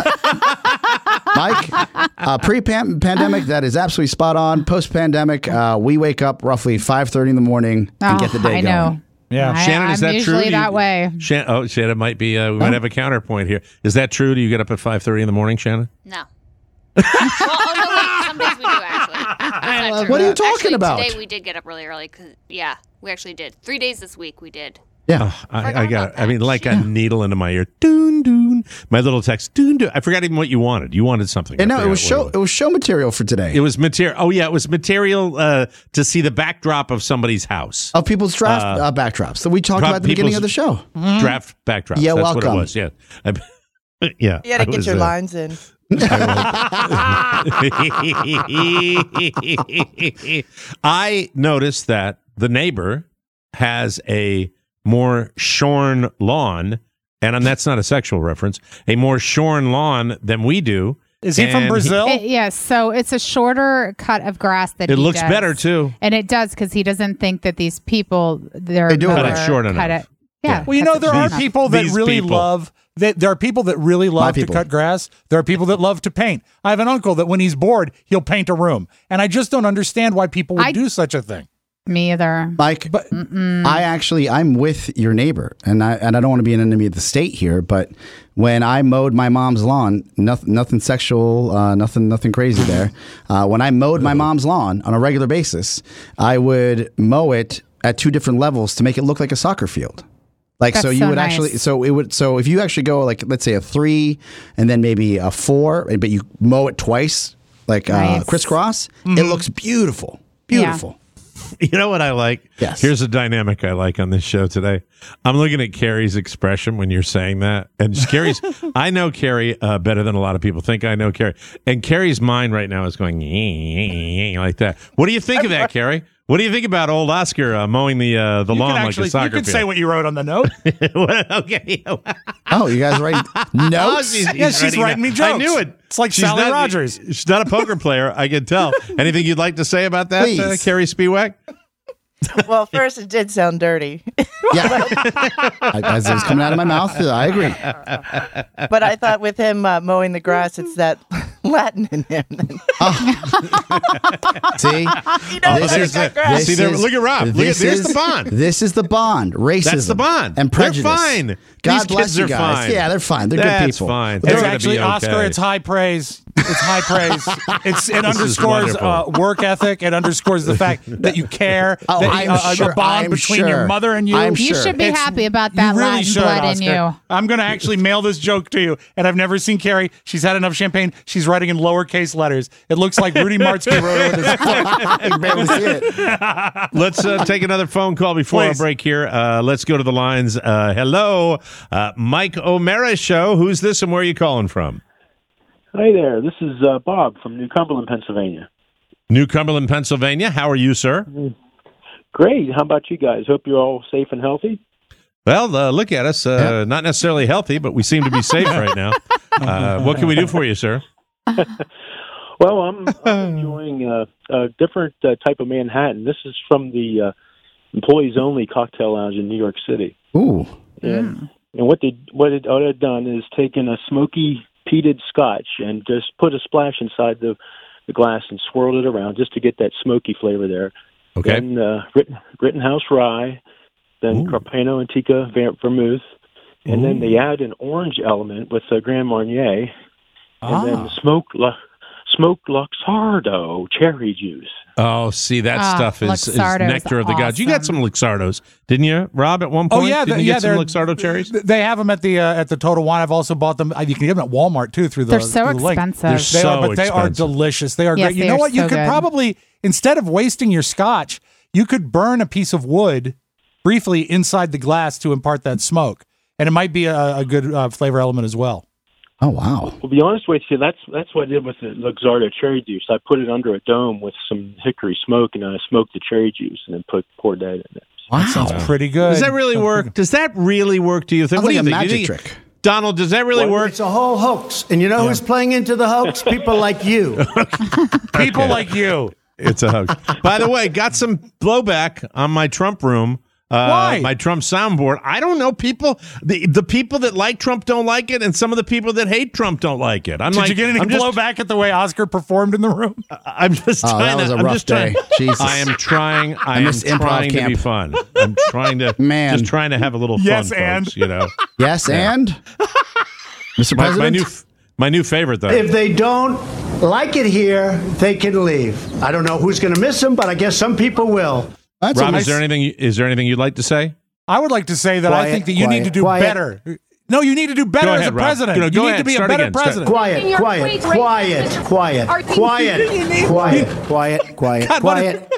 Mike, uh, pre-pandemic, that is absolutely spot on. Post-pandemic, uh, we wake up roughly five thirty in the morning and Oh, get the day I going. know. Yeah. I, Shannon, I'm is that usually true? Do that you- way. Shan- oh, Shannon might be. Uh, we might have a counterpoint here. Is that true? Do you get up at five thirty in the morning, Shannon? No. well, oh no, wait. Some days we do actually. That's not true. What are you talking Actually, about? Today we did get up really early because yeah, we actually did. Three days this week we did. Yeah. I, I got. I mean, like a needle into my ear. Doon doon. My little text. Doon doon. I forgot even what you wanted. You wanted something. And I no, it was forgot show. what It was show material for today. It was material. Oh yeah, it was material uh, to see the backdrop of somebody's house. Of people's draft Uh, uh, backdrops that we talked Pro- about at the beginning of the show. Draft backdrop. Yeah, That's what it welcome. was. Yeah. I, yeah. You got I to get was, your uh, lines in. I noticed that the neighbor has a more shorn lawn, and that's not a sexual reference, a more shorn lawn than we do. Is he from And Brazil? It- yes, so it's a shorter cut of grass that It he looks does. better, too. and it does because he doesn't think that these people they're They do it. mower Cut it short cut enough. it. Yeah, Well, you cuts know, it there short are enough. people that These really people. love that. There are people that really love to people. cut grass. There are people that love to paint. I have an uncle that when he's bored, he'll paint a room, and I just don't understand why people would I- do such a thing. Me either. Mike, But I actually I'm with your neighbor, and I and I don't want to be an enemy of the state here, but when I mowed my mom's lawn, nothing nothing sexual, uh, nothing nothing crazy there. Uh, when I mowed my mom's lawn on a regular basis, I would mow it at two different levels to make it look like a soccer field. Like so, That's you so would nice. actually so it would so if you actually go like let's say a three and then maybe a four, but you mow it twice like uh, Nice. crisscross, it looks beautiful, beautiful. You know what I like? Yes. Here's a dynamic I like on this show today. I'm looking at Carrie's expression when you're saying that. And Carrie's, I know Carrie uh, better than a lot of people think I know Carrie. And Carrie's mind right now is going like that. What do you think of that, Carrie? What do you think about old Oscar uh, mowing the uh, the You lawn can like actually, a soccer you can field? say what you wrote on the note. Okay. Oh, you guys write notes? Oh, she's, Yeah, she's writing writing that. me jokes. I knew it. It's like She's Sally not- Rogers. She's not a poker player. I can tell. Anything you'd like to say about that, uh, Please. Carrie Spiewak? Well, first it did sound dirty, Yeah. As it was coming out of my mouth, I agree. but I thought with him uh, mowing the grass, it's that Latin in him. See, He knows this how to is cut the, grass. this See, there- is- look at Rob. Look this at- there's is- the bond. This is the bond. Racism. That's the bond. And prejudice. They're fine. God These bless kids you are guys. fine. Yeah, they're fine. They're That's good people. fine. It's They're gonna actually be Oscar. okay. It's high praise. It's high praise. It's it This is underscores uh, wonderful. work ethic. It underscores the fact that you care. Oh, that, I'm uh, sure, a bond I'm between sure. your mother and you. I'm You sure. should be It's- happy about that you really Latin should, blood Oscar. in you. I'm going to actually mail this joke to you, and I've never seen Carrie. She's had enough champagne. She's writing in lowercase letters. It looks like Rudy Martzke wrote it with his foot. I can barely see it. Let's uh, take another phone call before Please. our break here. Uh, let's go to the lines. Uh, hello, uh, Mike O'Mara Show. Who's this and where are you calling from? Hi there. This is uh, Bob from New Cumberland, Pennsylvania. New Cumberland, Pennsylvania. How are you, sir? Great. How about you guys? Hope you're all safe and healthy. Well, uh, look at us. Uh, Not necessarily healthy, but we seem to be safe right now. Uh, what can we do for you, sir? Well, I'm, I'm enjoying uh, a different uh, type of Manhattan. This is from the uh, Employees Only Cocktail Lounge in New York City. Ooh. And, and what they what it what I've done is taken a smoky peated Scotch and just put a splash inside the the glass and swirled it around just to get that smoky flavor there. Okay. Then uh, Ritten, Rittenhouse Rye, then Ooh. Carpano Antica Ver- Vermouth, and then they add an orange element with uh, Grand Marnier, and Ah. then smoked lu- smoked Luxardo cherry juice. Oh, see, that Ah, stuff is, is Luxardo is nectar of the gods. You got some awesome. Luxardos, didn't you, Rob, at one point? Oh yeah, Didn't the- you yeah. get some they're- Luxardo cherries? They have them at the uh, at the Total Wine. I've also bought them. uh, You can get them at Walmart too through the. They're so through the link. expensive. They're They so are, but they are expensive. delicious. They are Yes, great. You they know are what? You so could good. probably, instead of wasting your Scotch, you could burn a piece of wood briefly inside the glass to impart that smoke, and it might be a, a good uh, flavor element as well. Oh, wow. Well, to be honest with you, that's that's what I did with the Luxardo cherry juice. I put it under a dome with some hickory smoke, and I smoked the cherry juice, and then put poured that in there. Wow. Sounds pretty good. Does that really work? Does that really work, do you think? Sounds What do like you a think? Do magic you think- trick. Donald, does that really work? It's a whole hoax. And you know who's playing into the hoax? People like you. People like you. It's a hoax. By the way, got some blowback on my Trump room. Uh, Why? My Trump soundboard. I don't know. People, the the people that like Trump don't like it, and some of the people that hate Trump don't like it. I'm Did like, you get any I'm just, blowback at the way Oscar performed in the room? I'm just Oh, that trying was to. a I'm rough just trying. day. Jesus. I am trying. I, I am missed improv trying to camp. be fun. I'm trying to. Man. just trying to have a little fun. Yes, folks, and? you know, Yes, and? Mister my, President? my new my new favorite though. If they don't like it here, they can leave. I don't know who's going to miss them, but I guess some people will. That's a Rob, nice- is there anything? Is there anything you'd like to say? I would like to say that I Quiet, think that you quiet, need to do quiet. better. No, you need to do better Go as ahead, a Rob. president. Go- you go need ahead. to be Start a better again. Start- president. Quiet, quiet, quiet, quiet, quiet, quiet, quiet, quiet, God, what quiet.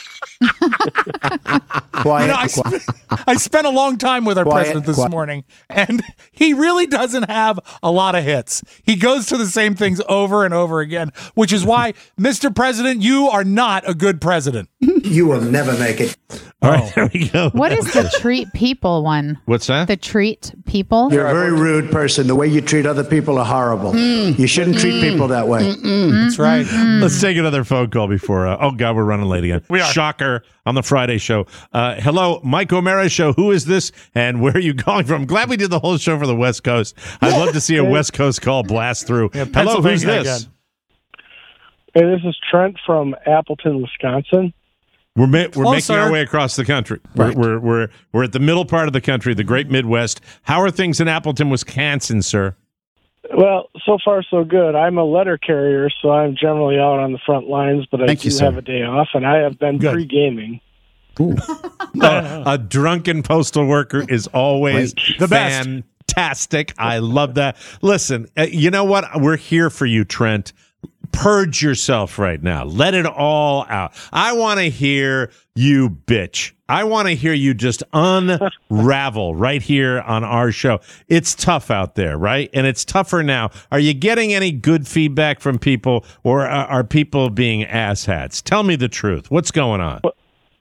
You Quiet, know, I, quiet. sp- I spent a long time with our Quiet, president this quiet. morning, and he really doesn't have a lot of hits. He goes to the same things over and over again, which is why, Mister President, you are not a good president. You will never make it. All right, there we go. What is the treat people one? What's that? The treat people? You're a very rude person. The way you treat other people are horrible. You shouldn't treat people that way. That's right. Let's take another phone call before. Uh, oh God, we're running late again. We are. Shocker on the Friday show. Uh, hello, Mike O'Mara Show. Who is this, and where are you calling from? Glad we did the whole show for the West Coast. I'd love to see a West Coast call blast through. Yeah, Hello, who's Pennsylvania this? again. Hey, this is Trent from Appleton, Wisconsin. We're ma- we're making Closer. our way across the country. We're, Right. we're we're we're at the middle part of the country, the Great Midwest. How are things in Appleton, Wisconsin, sir? Well, so far so good. I'm a letter carrier, so I'm generally out on the front lines, but I Thank do you, sir. have a day off, and I have been Good. pre-gaming. a, a drunken postal worker is always The best. fantastic. I love that. Listen, uh, you know what? We're here for you, Trent. Purge yourself right now. Let it all out. I want to hear you bitch. I want to hear you just unravel right here on our show. It's tough out there, right? And it's tougher now. Are you getting any good feedback from people, or are, are people being asshats? Tell me the truth. What's going on?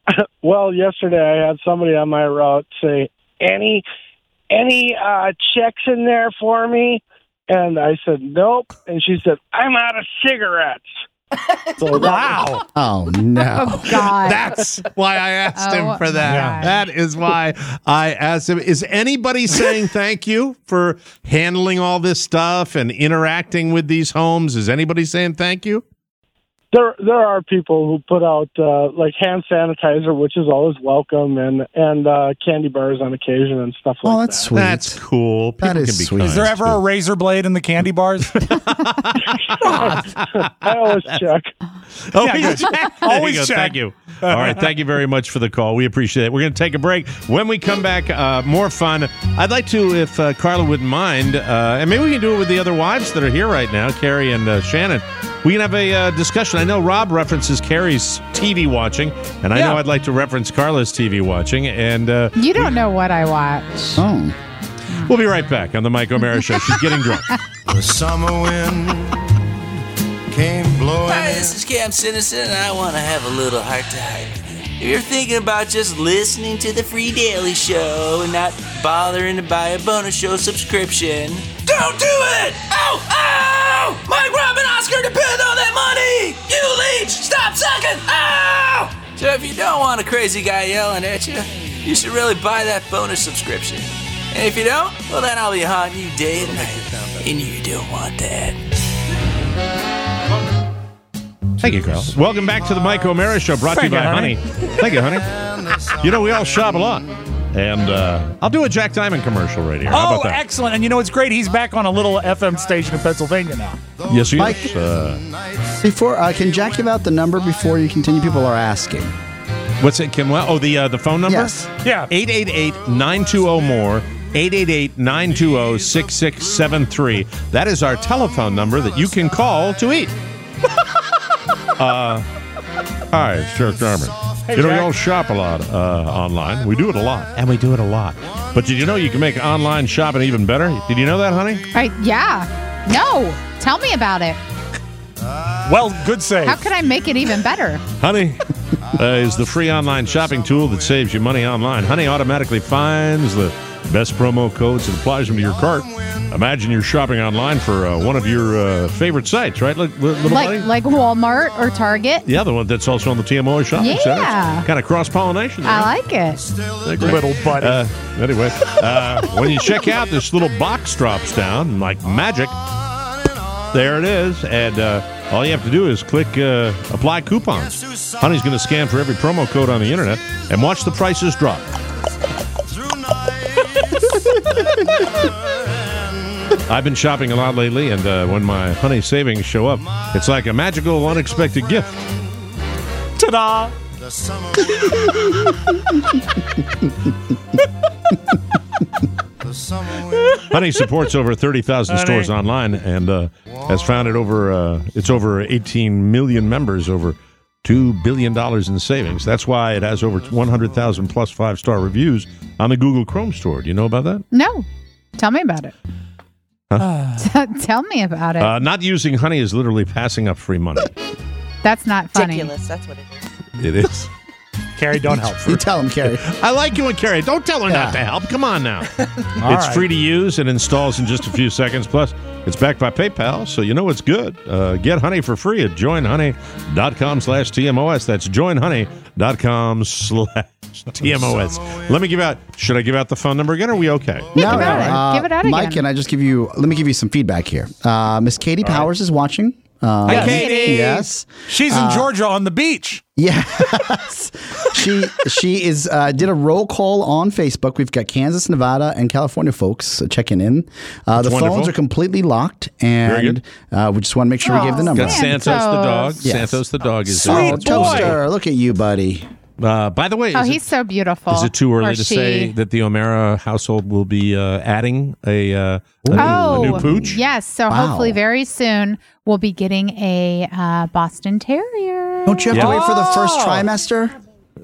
Well, yesterday I had somebody on my route say, "Any, any uh, checks in there for me?" And I said, "Nope." And she said, "I'm out of cigarettes." So wow. Oh, no. Oh, God. That's why I asked him Oh, for that. my God. That is why I asked him. Is anybody saying thank you for handling all this stuff and interacting with these homes? Is anybody saying thank you? There, there are people who put out uh, like hand sanitizer, which is always welcome, and and uh, candy bars on occasion and stuff like Oh, that's that. sweet. That's cool. People That is can be sweet. kind, Is there ever too. a razor blade in the candy bars? I always check. Oh, Yeah, he's good. check. There Always you go. check. Thank you. All right. Thank you very much for the call. We appreciate it. We're going to take a break. When we come back, uh, more fun. I'd like to, if uh, Carla wouldn't mind, uh, and maybe we can do it with the other wives that are here right now, Carrie and uh, Shannon. We can have a uh, discussion. I know Rob references Carrie's T V watching, and I Yeah. know I'd like to reference Carla's T V watching. And uh, You don't know what I watch. Oh. we'll be right back on the Mike O'Mara Show. She's getting drunk. The summer wind came blowing Hi, in. this is Cam Citizen, and I want to have a little heart to heart. If you're thinking about just listening to the free daily show and not bothering to buy a bonus show subscription, don't do it! Ow! Ow! Mike, Rob, and Oscar depend on that money! You leech! Stop sucking! Ow! So if you don't want a crazy guy yelling at you, you should really buy that bonus subscription. And if you don't, well then I'll be haunting you day and night. And you don't want that. Thank you, Carl. Welcome back to the Mike O'Mara Show, brought Thank to you by you, Honey. honey. Thank you, honey. You know, we all shop a lot. And uh, I'll do a Jack Diamond commercial right here. How Oh, about that? excellent. And you know what's great? He's back on a little F M station in Pennsylvania now. Yes, he Mike- is. Uh, Before, uh, can Jack give out the number before you continue? People are asking. what's it, Kim? Well, oh, the uh, the phone number? Yes. Yeah. eight eight eight, nine two zero, M O R E. eight eight eight, nine two zero, six six seven three. That is our telephone number that you can call to eat. uh, hi, it's Jack Diamond. Hey, you know, we Jack. all shop a lot uh, online. We do it a lot, and we do it a lot. But did you know you can make online shopping even better? Did you know that, honey? I, yeah. No. Tell me about it. Well, good save. How can I make it even better? Honey uh, is the free online shopping tool that saves you money online. Honey automatically finds the best promo codes and applies them to your cart. Imagine you're shopping online for uh, one of your uh, favorite sites, right, Li- li- little buddy? Like like Walmart or Target. The other one that's also on the T M O shopping Yeah. center. Kind of cross-pollination there. I like it. They're great. Little buddy. Uh, anyway, uh, when you check out, this little box drops down like magic. There it is. And uh, all you have to do is click uh, apply coupons. Honey's going to scan for every promo code on the internet and watch the prices drop. I've been shopping a lot lately, and uh, when my Honey savings show up, it's like a magical, unexpected gift. Ta-da! Honey supports over thirty thousand Honey. stores online and uh, has founded over uh, it's over eighteen million members, over two billion dollars in savings. That's why it has over one hundred thousand plus five-star reviews on the Google Chrome store. Do you know about that? No. Tell me about it. Tell me about it. Uh, not using Honey is literally passing up free money. That's not funny. Ridiculous. That's what it is. It is. Carrie, don't help. You tell him, Carrie. I like you and Carrie. Don't tell her Yeah. not to help. Come on now. All It's right. free to use and installs in just a few seconds. Plus, it's backed by PayPal, so you know it's good. Uh, get Honey for free at joinhoney.com slash TMOS. That's joinhoney.com slash TMOS. Let me give out, should I give out the phone number again, or are we okay? No, Give no. it out. Uh, Give it out Mike, again. can I just give you, let me give you some feedback here. Uh, Miss Katie Powers is watching. Uh, Hi, Katie. Yes. She's in Uh, Georgia on the beach. Yes. she she is uh, did a roll call on Facebook. We've got Kansas, Nevada, and California folks checking in. Uh, the That's phones wonderful. are completely locked, Very and good. uh, we just want to make sure we Oh, gave the number. Got Santos the dog. Yes. Santos the dog is Sweet Oh, there. Toaster, look at you, buddy. Uh, by the way, Oh, is, he's it, so beautiful. is it too early Or to she. say that the O'Mara household will be uh, adding a, uh, a, new, Oh, a new pooch? yes. So Wow. hopefully very soon we'll be getting a uh, Boston Terrier. Don't you have to Yeah. wait for the first Oh. trimester?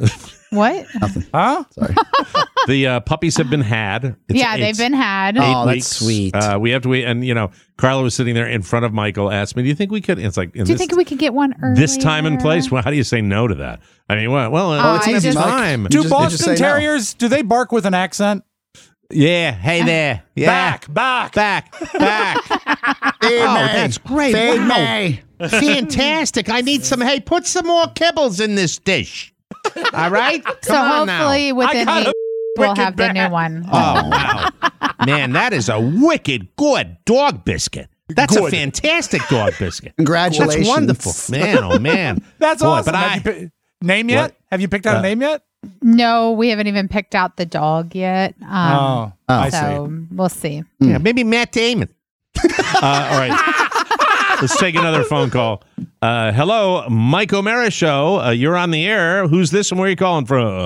What? Nothing. Huh? Sorry. The uh, puppies have been had. It's yeah, eight- they've been had. Eight Oh, that's weeks. sweet. Uh, we have to wait, and you know, Carla was sitting there in front of Michael. Asked me, "Do you think we could?" It's like, in Do you this, think we could get one earlier? this time and place? Well, how do you say no to that? I mean, well, well, Oh, it's I easy just- time. Do just- you just Boston say no. Terriers, do they bark with an accent? Yeah, hey there, yeah, Back, back. back, back. Feed Oh, me. that's great. Feed Wow. me. Fantastic! I need some. Hey, put some more kibbles in this dish. All right, come So on now. hopefully within got week a we'll wicked have the new bag. one. Oh wow, man, that is a wicked good dog biscuit. That's a Good. fantastic dog biscuit. Congratulations. That's wonderful, man. Oh man, That's Boy, awesome. But Have I, you pi- name yet? What? Have you picked out Uh, a name yet? No, we haven't even picked out the dog yet. Um, oh, I so see. we'll see. yeah, maybe Matt Damon. uh, all right, let's take another phone call. Uh, hello, Mike O'Mara Show. Uh, you're on the air. Who's this and where are you calling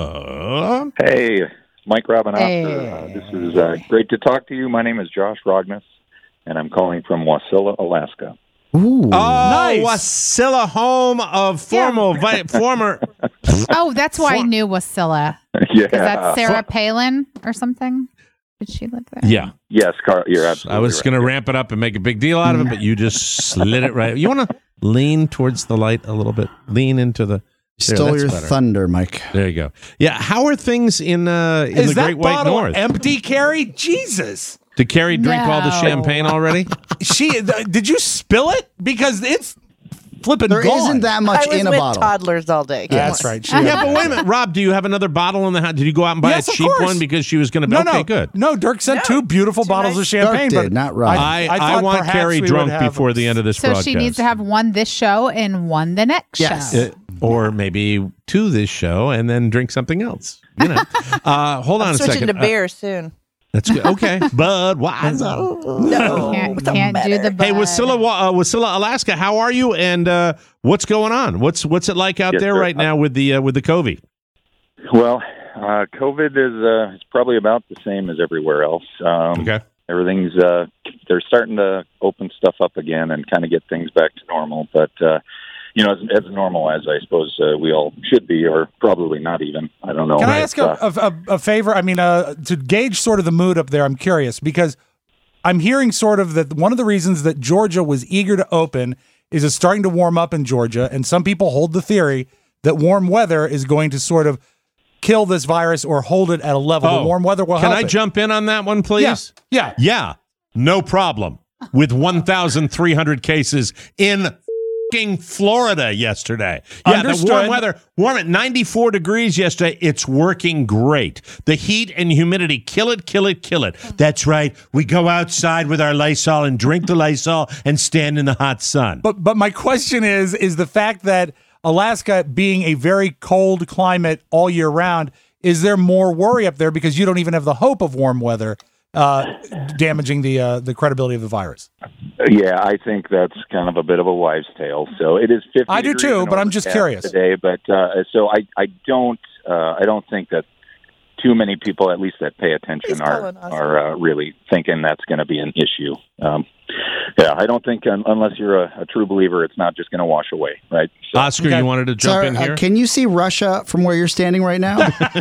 from? Hey, Mike Robinowski. Hey. Uh, this is uh, great to talk to you. My name is Josh Rognus, and I'm calling from Wasilla, Alaska. Ooh. Oh, Nice. Wasilla, home of former vi- former. Oh, that's why I knew Wasilla. Yeah. Is that Sarah Palin or something? Did she live there? Yeah. Yes, Carl, you're absolutely I was right. going to ramp it up and make a big deal out of it, but you just slid it right. You want to lean towards the light a little bit? Lean into the. There, Stole that's your better. thunder, Mike. There you go. Yeah. How are things in uh, in Is the that Great White bottle North? empty, Carrie? Jesus. Did Carrie drink all the No. champagne already? She th- did you spill it? Because it's flipping There gone. isn't that much I was in a with bottle. toddlers all day. Come That's on. right. She Yeah, but wait a minute, Rob. Do you have another bottle in the house? Did you go out and buy Yes, a of cheap course. one because she was going to? No, Okay, no, good. No, Dirk sent No, two beautiful two bottles nice- of champagne. Dirk but did, not Rob. I, I, thought want perhaps Carrie we drunk would have- before the end of this So broadcast. she needs to have one this show and one the next Yes. show. Uh, or maybe two this show and then drink something else. You know. uh, hold on I'm a switching second. to beer soon. Uh, that's good. Okay, Budweiser. No, Can't, can't do the Hey, bud. Wasilla, Wa- uh, Wasilla, Alaska. How are you? And uh, what's going on? What's what's it like out Yes, there sir. right now with the uh, with the COVID? Well, uh, COVID is uh, it's probably about the same as everywhere else. Um, Okay. Everything's uh, they're starting to open stuff up again and kind of get things back to normal, but. Uh, You know, as, as normal as I suppose uh, we all should be, or probably not even. I don't know. Can I But, ask a, uh, a, a, a favor? I mean, uh, to gauge sort of the mood up there, I'm curious because I'm hearing sort of that one of the reasons that Georgia was eager to open is it's starting to warm up in Georgia, and some people hold the theory that warm weather is going to sort of kill this virus or hold it at a level. Oh, the warm weather will Can help I it. jump in on that one, please? Yeah. Yeah. No problem. With one thousand three hundred cases in fucking Florida yesterday. Yeah, the Understood. warm weather, warm at ninety-four degrees yesterday. It's working great. The heat and humidity, kill it, kill it, kill it. That's right. We go outside with our Lysol and drink the Lysol and stand in the hot sun. But but my question is is the fact that Alaska being a very cold climate all year round, is there more worry up there because you don't even have the hope of warm weather uh, damaging the uh, the credibility of the virus? Yeah, I think that's kind of a bit of a wives' tale. So it is fifty. I do degrees too, and but I'm just overcast curious. today. But uh, so I, I don't, uh, I don't think that too many people, at least that pay attention, are calling us. are uh, really thinking that's going to be an issue. Um, yeah, I don't think un- unless you're a, a true believer, it's not just going to wash away, right? So, Oscar, you wanted to jump Sorry, in uh, here? can you see Russia from where you're standing right now?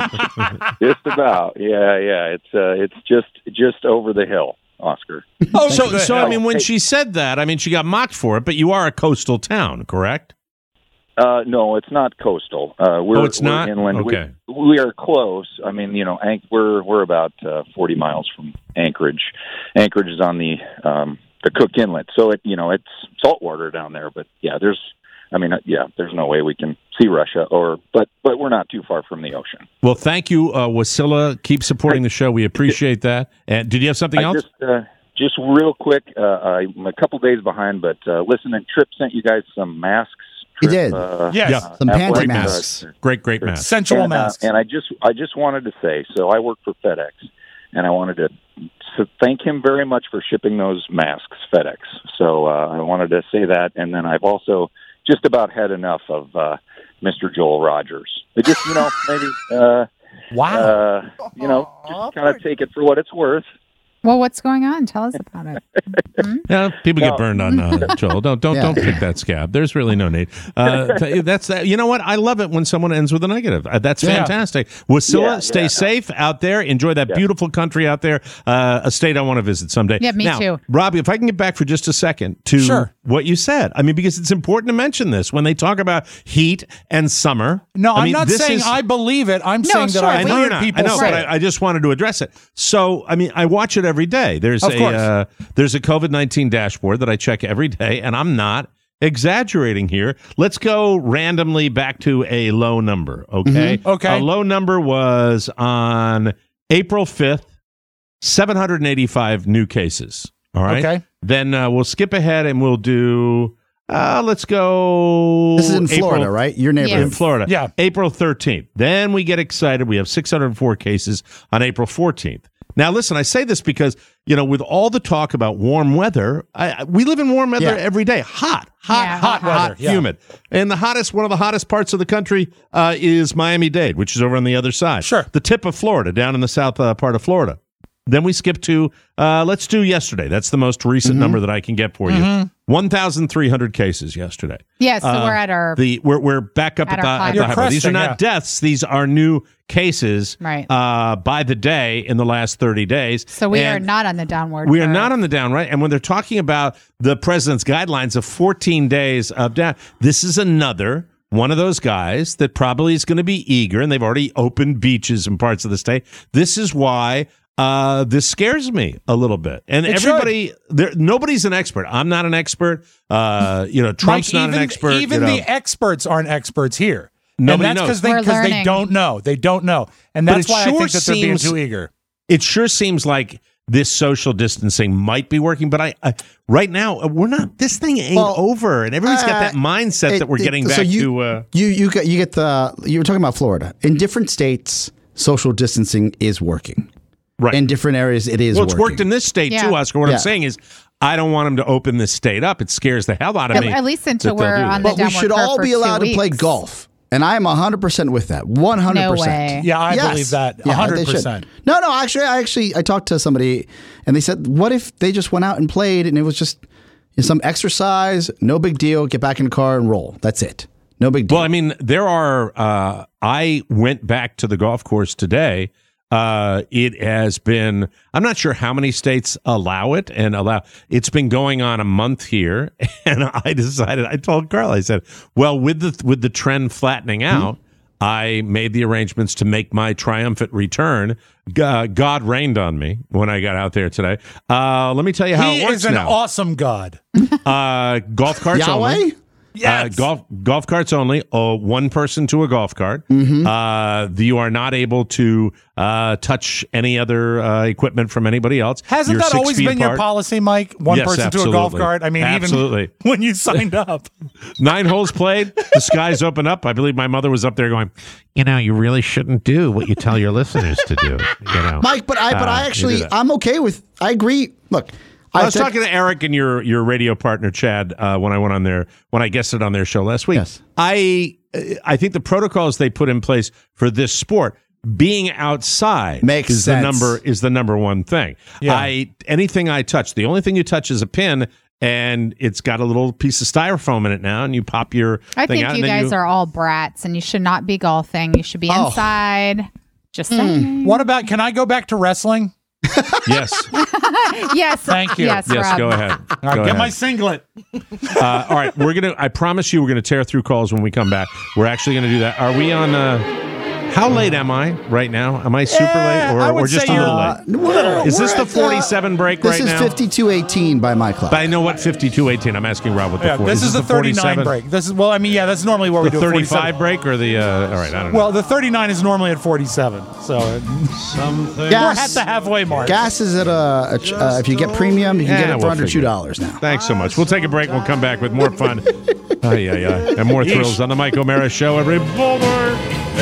just about. Yeah, yeah. It's uh, it's just just over the hill, Oscar. Oh, so, the so I hell? mean, when Hey. she said that, I mean, she got mocked for it, but you are a coastal town, correct? Uh, no, it's not coastal. Uh, we're, Oh, it's we're not? inland. Okay. We, we are close. I mean, you know, Anch- we're we're about uh, forty miles from Anchorage. Anchorage is on the um, the Cook Inlet, so it you know it's saltwater down there. But yeah, there's, I mean, uh, yeah, there's no way we can see Russia, or but but we're not too far from the ocean. Well, thank you, uh, Wasilla. Keep supporting the show. We appreciate that. And did you have something I else? Just, uh, just real quick, uh, I'm a couple days behind, but uh, listen, and Trip sent you guys some masks. He Trip, did. Uh, Yes. uh, Some athletic, panty uh, masks. Great, great match. Sensual and, uh, masks. and I just, I just wanted to say, so I work for FedEx, and I wanted to, to thank him very much for shipping those masks, FedEx. So uh, I wanted to say that, and then I've also just about had enough of uh, Mister Joel Rogers. But just, you know, maybe, uh, wow. uh, you know, just kind of take it for what it's worth. Well, what's going on? Tell us about it. Hmm? Yeah, people No. get burned on uh, Joel. Don't don't Yeah. don't pick that scab. There's really no need. Uh, th- that's that. You know what? I love it when someone ends with a negative. Uh, that's Yeah. fantastic. Wasilla, Yeah, stay yeah. safe out there. Enjoy that Yeah. beautiful country out there. Uh, a state I want to visit someday. Yeah, me now, too. Robbie, if I can get back for just a second to Sure. what you said. I mean, because it's important to mention this when they talk about heat and summer. No, I I'm mean, not this saying is- I believe it. I'm No, saying that sure, I've we- I know you're heard not. people I know, say but it. I, I just wanted to address it. So, I mean, I watch it every day. There's Of a course. uh, there's a COVID nineteen dashboard that I check every day, and I'm not exaggerating here. Let's go randomly back to a low number. Okay. Mhm. Okay. A low number was on April fifth, seven hundred eighty-five new cases. All right. Okay. Then uh, we'll skip ahead and we'll do. Uh, let's go. This is in April- Florida, right? Your neighborhood. in Florida. Yeah. April thirteenth. Then we get excited. We have six hundred four cases on April fourteenth. Now, listen, I say this because, you know, with all the talk about warm weather, I, I- we live in warm weather Yeah. every day. Hot, hot, Yeah. hot, Hot weather, hot, yeah. humid. And the hottest, one of the hottest parts of the country uh, is Miami-Dade, which is over on the other side. Sure. The tip of Florida, down in the south uh, part of Florida. Then we skip to, uh, let's do yesterday. That's the most recent number that I can get for you. one thousand three hundred cases yesterday. Yeah, so Uh, we're at our the we're we're back up at at, the, our high. at the You're high point. These are cresting, not yeah. deaths. These are new cases Right. uh, by the day in the last thirty days. so we are And not on the downward. we are curve. not on the down, right? And when they're talking about the president's guidelines of fourteen days of down, this is another one of those guys that probably is going to be eager, and they've already opened beaches in parts of the state. This is why uh, this scares me a little bit. And It everybody, there, nobody's an expert. I'm not an expert. Uh, you know, Trump's Mike, not even, an expert. Even you know. the experts aren't experts here. Nobody and that's knows. because they, We're 'cause they learning. don't know. They don't know. And But that's it why I sure think that they're being seems- too eager. It sure seems like this social distancing might be working, but I, I right now uh, we're not. This thing ain't Well, over, and everybody's got uh, that mindset It- that we're it- getting so back you, to. Uh, you you get you get the you were talking about Florida. In different states, social distancing is working. Right. In different areas, it is. well, it's working. worked in this state Yeah. too, Oscar. What Yeah. I'm saying is, I don't want them to open this state up. It scares the hell out of At- me. at least until that they'll we're do on that. the But we downward should curve all for be two allowed to play weeks. golf, and I am one hundred percent with that. one hundred No percent. way. Yeah, I Yes. believe that. Yeah, one they hundred should. percent. No, no. Actually, I actually I talked to somebody, and they said, "What if they just went out and played, and it was just some exercise, no big deal. Get back in the car and roll. That's it. No big deal." Well, I mean, there are. Uh, I went back to the golf course today. Uh, it has been. I'm not sure how many states allow it and allow. It's been going on a month here, and I decided. I told Carl. I said, "Well, with the with the trend flattening out." I made the arrangements to make my triumphant return. Uh, God rained on me when I got out there today. Uh, let me tell you how He it works is an now. awesome God. Uh, golf carts Yahweh? only. Yes. Uh, golf golf carts only. Uh, one person to a golf cart. Mm-hmm. Uh, you are not able to uh, touch any other uh, equipment from anybody else. Hasn't You're that six always feet been your apart. policy, Mike? One Yes, person to a golf absolutely. cart? I mean, Absolutely. even when you signed up. Nine holes played. The skies open up. I believe my mother was up there going, you know, you really shouldn't do what you tell your listeners to do. You know, Mike, but I but Uh, I you do actually that. I'm okay with. I agree. Look, I was said- talking to Eric and your your radio partner Chad uh, when I went on their when I guested on their show last week. Yes. I I think the protocols they put in place for this sport, being outside, Makes is sense. the number is the number one thing. Yeah. I anything I touch, the only thing you touch is a pin, and it's got a little piece of styrofoam in it now, and you pop your I thing think out. you and then guys are all brats, and you should not be golfing. You should be Oh. inside. Just saying. What about, can I go back to wrestling? yes, Yes. Thank you. Yes, yes, Rob. go ahead. All right, Go get ahead. my singlet. Uh, all right, we're gonna. I promise you, we're gonna tear through calls when we come back. We're actually gonna do that. Are we on? Uh, how late am I right now? Am I super Eh, late, or, I would or just say a you're- little Uh, late? we're- Is this we're the at, uh, forty-seven break This right is now? fifty-two eighteen by my clock. But I know what fifty-two eighteen. I'm asking Rob what the Yeah, four this is the thirty-nine forty-seven? break. This is, well, I mean, yeah, that's normally what we The do. at thirty-five forty-seven. break or the? Uh, all right, I don't know. Well, the thirty-nine is normally at forty-seven. So uh, we're at the halfway mark. Gas is at a, a ch- uh, if you get premium, you can Yeah, get it for we'll under figure two it. dollars now. Thanks so much. We'll take a break. We'll come back with more fun. Oh, yeah, yeah. And more thrills on the Mike O'Mara Show every Boulder.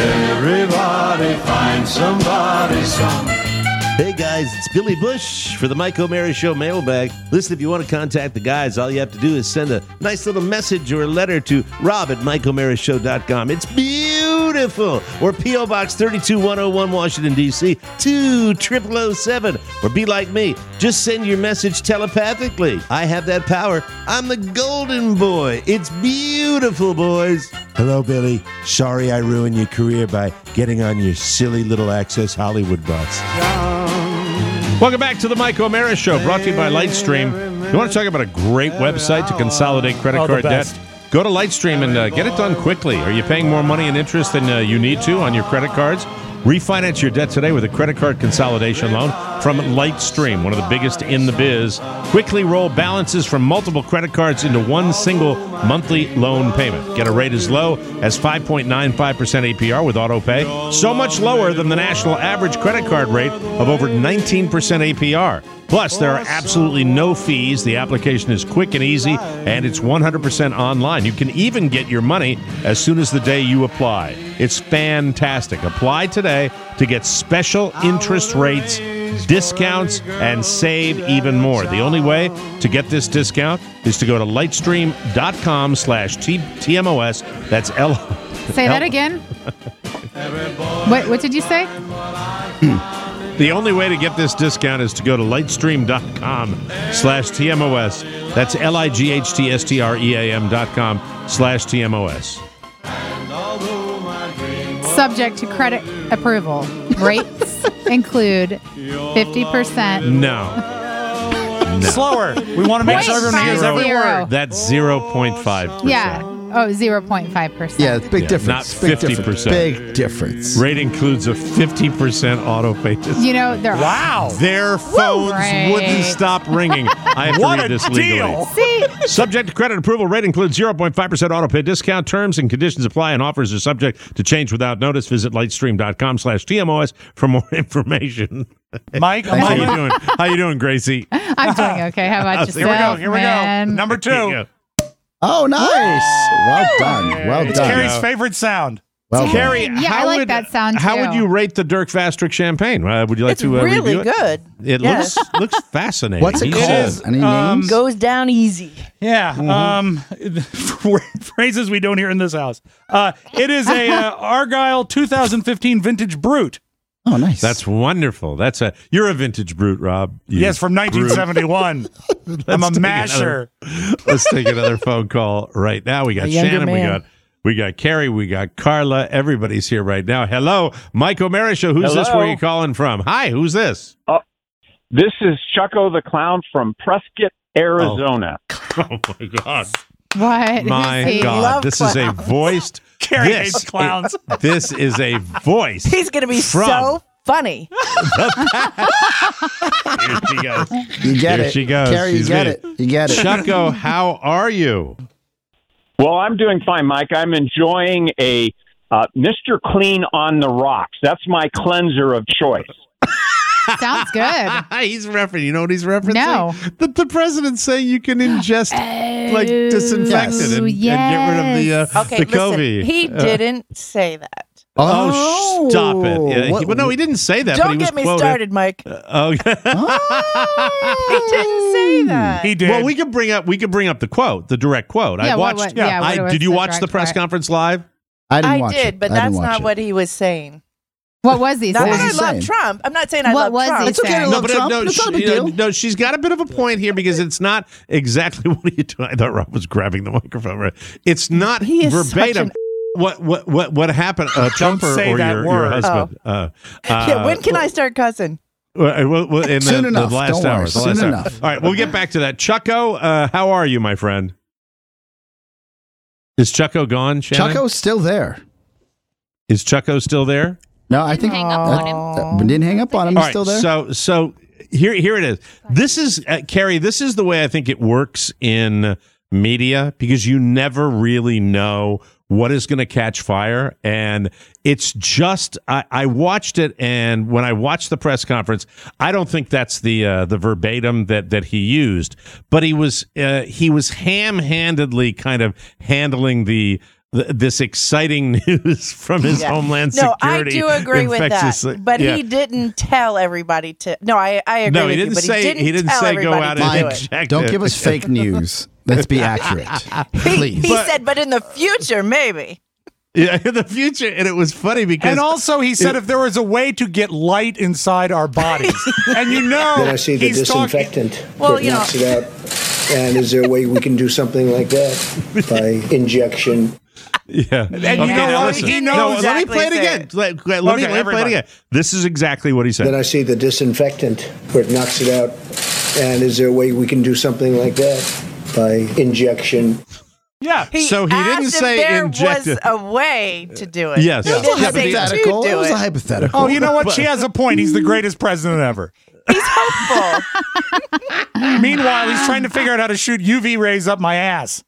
Everybody find somebody some. Hey guys, it's Billy Bush for the Mike O'Mara Show mailbag. Listen, if you want to contact the guys, all you have to do is send a nice little message or a letter to rob at mike o'mara show dot com. It's beautiful. beautiful. Or P O Box thirty-two one oh one, Washington, D C two triple oh seven. Or be like me. Just send your message telepathically. I have that power. I'm the golden boy. It's beautiful, boys. Hello, Billy. Sorry I ruined your career by getting on your silly little Access Hollywood bus. Welcome back to the Mike O'Mara Show, brought to you by Lightstream. You want to talk about a great website to consolidate credit Oh, the card debt? best. Go to Lightstream and uh, get it done quickly. Are you paying more money and interest than uh, you need to on your credit cards? Refinance your debt today with a credit card consolidation loan from Lightstream, one of the biggest in the biz. Quickly roll balances from multiple credit cards into one single monthly loan payment. Get a rate as low as five point nine five percent A P R with auto pay, so much lower than the national average credit card rate of over nineteen percent A P R. Plus, there are absolutely no fees. The application is quick and easy, and it's one hundred percent online. You can even get your money as soon as the day you apply. It's fantastic. Apply today to get special interest rates, discounts, and save even more. The only way to get this discount is to go to lightstream.com slash TMOS. That's L. Say that again. What, what did you say? The only way to get this discount is to go to lightstream.com slash TMOS. That's L-I-G-H-T-S-T-R-E-A-M dot com slash TMOS. Subject to credit approval. Rates include fifty percent. No. No. Slower. We want to make sure everyone hears every word. That's zero point five percent. Yeah. Oh, zero point five percent. Yeah, it's big Yeah, difference. not Big fifty difference. percent. Big difference. Rate includes a fifty percent auto pay discount. You know, they're Their phones Right. wouldn't stop ringing. I have to What read a this legally. deal. See? Subject to credit approval. Rate includes zero point five percent auto pay discount. Terms and conditions apply, and offers are subject to change without notice. Visit lightstream.com slash TMOS for more information. Mike, How Mike. you doing? How you doing, Gracie? I'm doing okay. How about How's Here we yourself, go. Here we man? go. Number Here you two. go. Oh, nice. Well done. Well It's done. Carrie's favorite sound. Well done. Carrie, Yeah, how I like would, that sound, How too. would you rate the Dirk Vastrick champagne? Uh, would you like It's to uh, really review it? good. It Yes. looks looks fascinating. What's it He called? says- Any Um, names? Goes down easy. Yeah. Um, phrases we don't hear in this house. Uh, it is a uh, Argyle two thousand fifteen vintage brute. Oh, nice. That's wonderful. That's a you're a vintage brute, Rob. You Yes, from nineteen seventy-one. I'm a Let's take masher. another- Let's take another phone call right now. We got A younger Shannon. We man. got we got Carrie. We got Carla. Everybody's here right now. Hello, Mike O'Mara Show. Who's this? Hello. Where are you calling from? Hi. Who's this? Uh, this is Chucko the Clown from Prescott, Arizona. Oh my God. What? My Who's he? God. love This is a clowns. voiced. Carrie this, hates clowns. This is a voice. He's going to be from- so funny. Here she goes. You get Here it. she goes. Carrie, you She's get me. it. You get it. Chucko, how are you? Well, I'm doing fine, Mike. I'm enjoying a uh, Mister Clean on the rocks. That's my cleanser of choice. Sounds good. He's referencing. You know what he's referencing? No. The, the president's saying you can ingest like disinfectant Oh, and, and get rid of the uh, Okay, the COVID. listen. He Uh, didn't say that. Oh, stop it! Yeah, he, What- well, no, he didn't say that. but Don't he was get me quoted. started, Mike. Uh, okay. He didn't say that. He did. Well, we could bring up we could bring up the quote, the direct quote. I Yeah, what- watched. what- yeah, I, what was did you the watch the direct press quote? conference live? I didn't I watch did, it. but I didn't that's watch not it. what he was saying. What was he Not saying? that I was he love saying? Trump. I'm not saying I What love was Trump. he It's okay to saying? love but Trump. no, It's not a big she, deal. no, she's got a bit of a point here because it's not exactly what are you doing. I thought Rob was grabbing the microphone. Right? It's not He is verbatim. such What what what what happened? Uh, Trump or, say or that your, word. your husband? Uh, uh, Yeah, when can I start cussing? Well, well, well, in the, Soon the enough. last Don't worry. hour. The Soon last hour. enough. All right, we'll get back to that. Chucko, uh, how are you, my friend? Is Chucko gone, Shannon? Chucko's still there. Is Chucko still there? No, I think hang up on him. uh, didn't hang up on him. All He's right, still there. so so here here it is. This is uh, Carrie. This is the way I think it works in media because you never really know what is going to catch fire, and it's just I, I watched it, and when I watched the press conference, I don't think that's the uh, the verbatim that that he used, but he was uh, he was ham-handedly kind of handling the. th- This exciting news from his Yeah. Homeland No, I Security. do agree with that. infectious- But yeah. he didn't tell everybody to. No, I, I agree No, with he didn't you. But say- he didn't, he didn't tell say go everybody out to and do Mike, it. inject don't it. give us fake news. Let's be accurate, He, please. he said, but in the future, maybe. Yeah, in the future, and it was funny because And also, he said it- if there was a way to get light inside our bodies, and you know, Then I see the he's talking. disinfectant Well, that you know- knocks it out. And is there a way we can do something like that by injection? Yeah. And you know now what? listen. He knows No, let me exactly play it what he again. said. Let, let me, Okay, let me play everybody. it again. This is exactly what he Then said. I see the disinfectant where it knocks it out. And is there a way we can do something like that by injection? Yeah. He So he didn't asked if say there inject was it. a way to do it. Yes. He It was didn't a say to hypothetical. do It was a it. hypothetical. Oh, you know what? But- She has a point. He's the greatest president ever. He's hopeful. Meanwhile, he's trying to figure out how to shoot U V rays up my ass.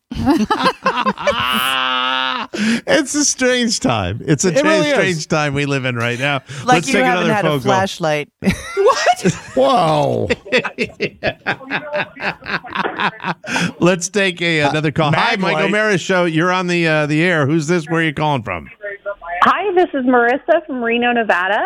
It's a strange time. It's a It strange, really is. strange time we live in right now. Like Let's you take haven't another had phone a call. flashlight. Whoa. Let's take a, another call. Hi, Mag Mike light. O'Mara Show. You're on the uh, the air. Who's this? Where are you calling from? Hi, this is Marissa from Reno, Nevada.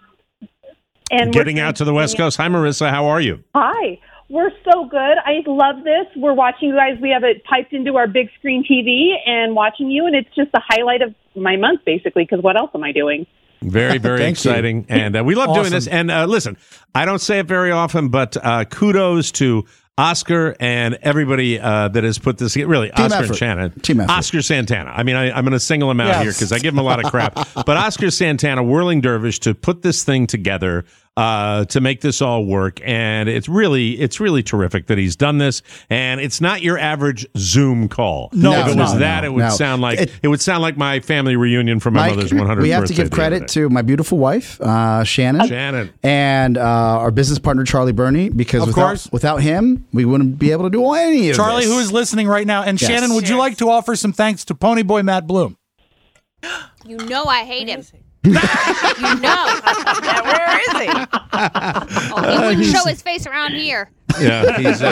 And Getting we're- out to the West Coast. Hi, Marissa. How are you? Hi. We're so good. I love this. We're watching you guys. We have it piped into our big screen T V and watching you, and it's just the highlight of my month, basically, because what else am I doing? Very, very Thank exciting. And uh, we love doing Awesome. this. And uh, listen, I don't say it very often, but uh, kudos to Oscar and everybody uh, that has put this together. Really, Team Oscar effort. and Shannon. Team effort. Oscar Santana. I mean, I, I'm going to single him out Yes. here because I give him a lot of crap. But Oscar Santana, Whirling Dervish, to put this thing together, uh, to make this all work. And it's really, it's really terrific that he's done this. And it's not your average Zoom call. No, if it's it was not. that, it would No. sound like It- it, would sound like my family reunion for my Mike, mother's one hundredth we have to birthday give the other credit day. to my beautiful wife, uh, Shannon, Shannon. and uh, our business partner Charlie Burney, because Of without, course. without him, we wouldn't be able to do any of Charlie, this. who is listening right now, and Yes. Shannon, would you like to offer some thanks to Ponyboy Matt Bloom? You know I hate him. you know. Where is he? Oh, he wouldn't show his face around here. Yeah, he's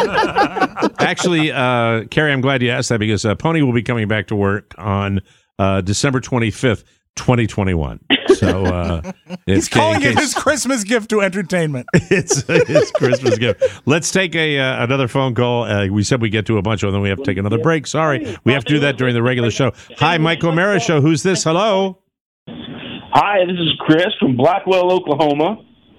uh, actually, uh, Carrie, I'm glad you asked that because uh, Pony will be coming back to work on uh, December twenty-fifth, twenty twenty-one. So uh, He's it's calling in it case- his Christmas gift to entertainment. it's his Christmas gift. Let's take a uh, another phone call. Uh, we said we get to a bunch of them. We have to take another break. Sorry, we have to do that during the regular show. Hi, Mike O'Mara Show. Who's this? Hello. Hi, this is Chris from Blackwell, Oklahoma.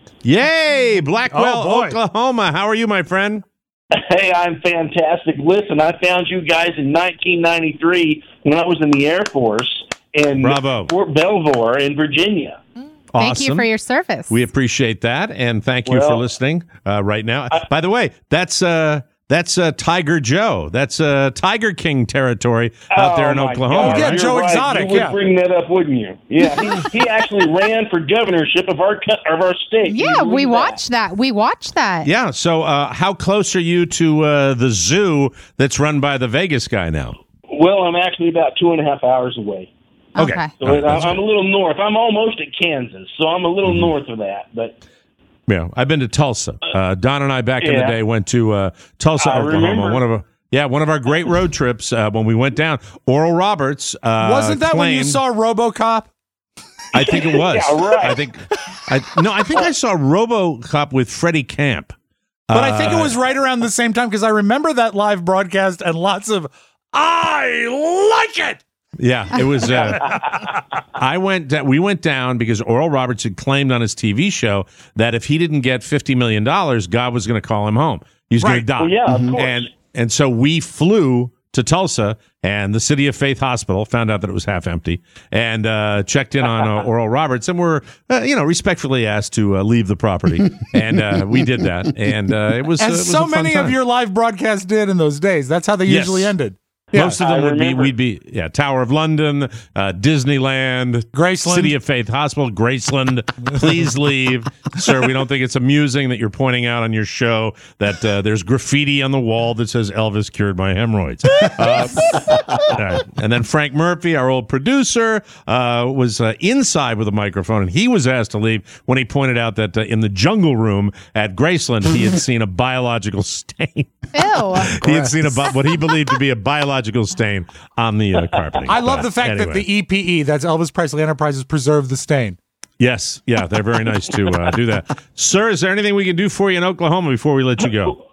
Yay, Blackwell, Oh, boy. Oklahoma. How are you, my friend? Hey, I'm fantastic. Listen, I found you guys in nineteen ninety-three when I was in the Air Force in Bravo. Fort Belvoir in Virginia. Thank you for your service. We appreciate that, and thank you for Well, listening uh, right now. By the way, that's uh, that's uh, Tiger Joe. That's uh, Tiger King territory out there in Oh, my Oklahoma. God. You're right. You would bring that up, wouldn't you? Yeah, he, he actually ran for governorship of our co- of our state. Can you Yeah, we believe that? watched that. We watched that. Yeah. So, uh, how close are you to uh, the zoo that's run by the Vegas guy now? Well, I'm actually about two and a half hours away. Okay. So All right, I'm, that's I'm a little north. I'm almost at Kansas, so I'm a little Mm-hmm. north of that. But Yeah, I've been to Tulsa. Uh, Don and I back in the Yeah. day went to uh, Tulsa, I Oklahoma. remember. One of our, yeah, one of our great road trips uh, when we went down. Oral Roberts uh, Wasn't that when you claimed- saw RoboCop? I think it was. Yeah, right. I think. I, no, I think I saw RoboCop with Freddie Camp. But I think it Uh, was right around the same time because I remember that live broadcast and lots of, I like it. Yeah, it was. Uh, I went. da- We went down because Oral Roberts had claimed on his T V show that if he didn't get fifty million dollars, God was going to call him home. He was going to Right. die. Well, yeah, of Mhm. course. And and so we flew to Tulsa, and the City of Faith Hospital found out that it was half empty, and uh, checked in on uh, Oral Roberts, and were uh, you know respectfully asked to uh, leave the property, and uh, we did that, and uh, it was uh, it As was so a fun many time. of your live broadcasts did in those days. That's how they Yes. usually ended. Most of them I would be remember. we'd be yeah Tower of London, uh, Disneyland, Graceland. City of Faith Hospital, Graceland. Please leave, sir. We don't think it's amusing that you're pointing out on your show that uh, there's graffiti on the wall that says Elvis cured my hemorrhoids. Uh, all right. And then Frank Murphy, our old producer, uh, was uh, inside with a microphone, and he was asked to leave when he pointed out that uh, in the jungle room at Graceland he had seen a biological stain. Ew. He had seen a bi- what he believed to be a biological stain on the uh, carpeting. I love But the fact anyway. that the E P E, that's Elvis Presley Enterprises, preserved the stain. Yes, yeah, they're very nice to uh, do that. Sir, is there anything we can do for you in Oklahoma before we let you go?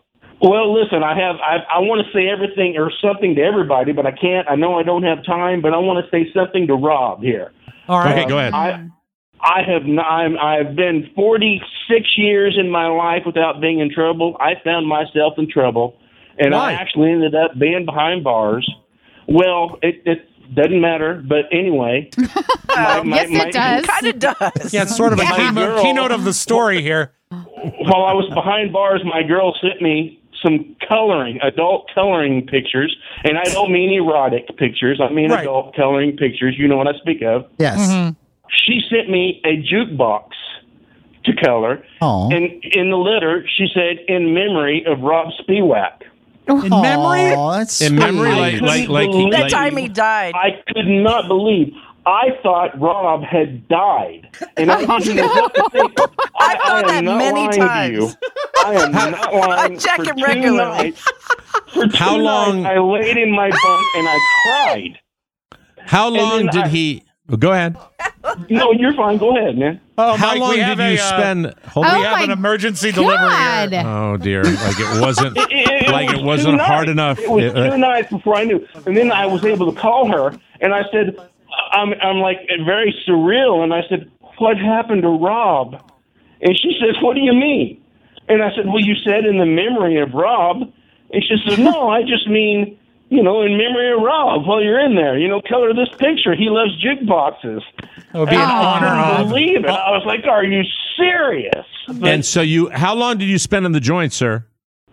Well, listen, I have I, I want to say everything or something to everybody, but I can't. I know I don't have time, but I want to say something to Rob here. All right. Okay, Uh, go ahead. I, I have not, I'm, I've been forty-six years in my life without being in trouble. I found myself in trouble, and Why? I actually ended up being behind bars. Well, it, it doesn't matter, but anyway. my, my, Yes, it my- does. Kind of does. Yeah, it's sort of a My keynote, girl- keynote of the story here. While I was behind bars, my girl sent me some coloring, adult coloring pictures, and I don't mean erotic pictures. I mean Right. adult coloring pictures. You know what I speak of. Yes. Mm-hmm. She sent me a jukebox to color, Aw. and in the letter she said, "In memory of Rob Spiewak." In memory? Aw, that's In memory, sweet. like, like, like, believe- That like- time he died. I could not believe. I thought Rob had died, and I didn't know what to think. I, I've thought I that am not many lying times. To you. I am not lying. I check For him two regularly. nights- For two How long- nights, I laid in my bunk and I cried. How long then did I- he? Oh, go ahead. No, you're fine. Go ahead, man. Oh, How Mike, long we did have you a, uh, spend? Hold Oh we on. have an my emergency delivery God. here. Oh dear! Like it wasn't. It- it- it like was it wasn't two hard nights. enough. It was It- uh, two nights before I knew, and then I was able to call her, and I said, "I'm, I'm like very surreal," and I said, "What happened to Rob?" And she says, "What do you mean?" And I said, "Well, you said in the memory of Rob," and she said, "No, I just mean." You know, in memory of Rob, while you're in there, you know, color this picture. He loves jukeboxes. It would be an And I honor couldn't of. believe it. I was like, "Are you serious?" But, and so you, how long did you spend in the joint, sir?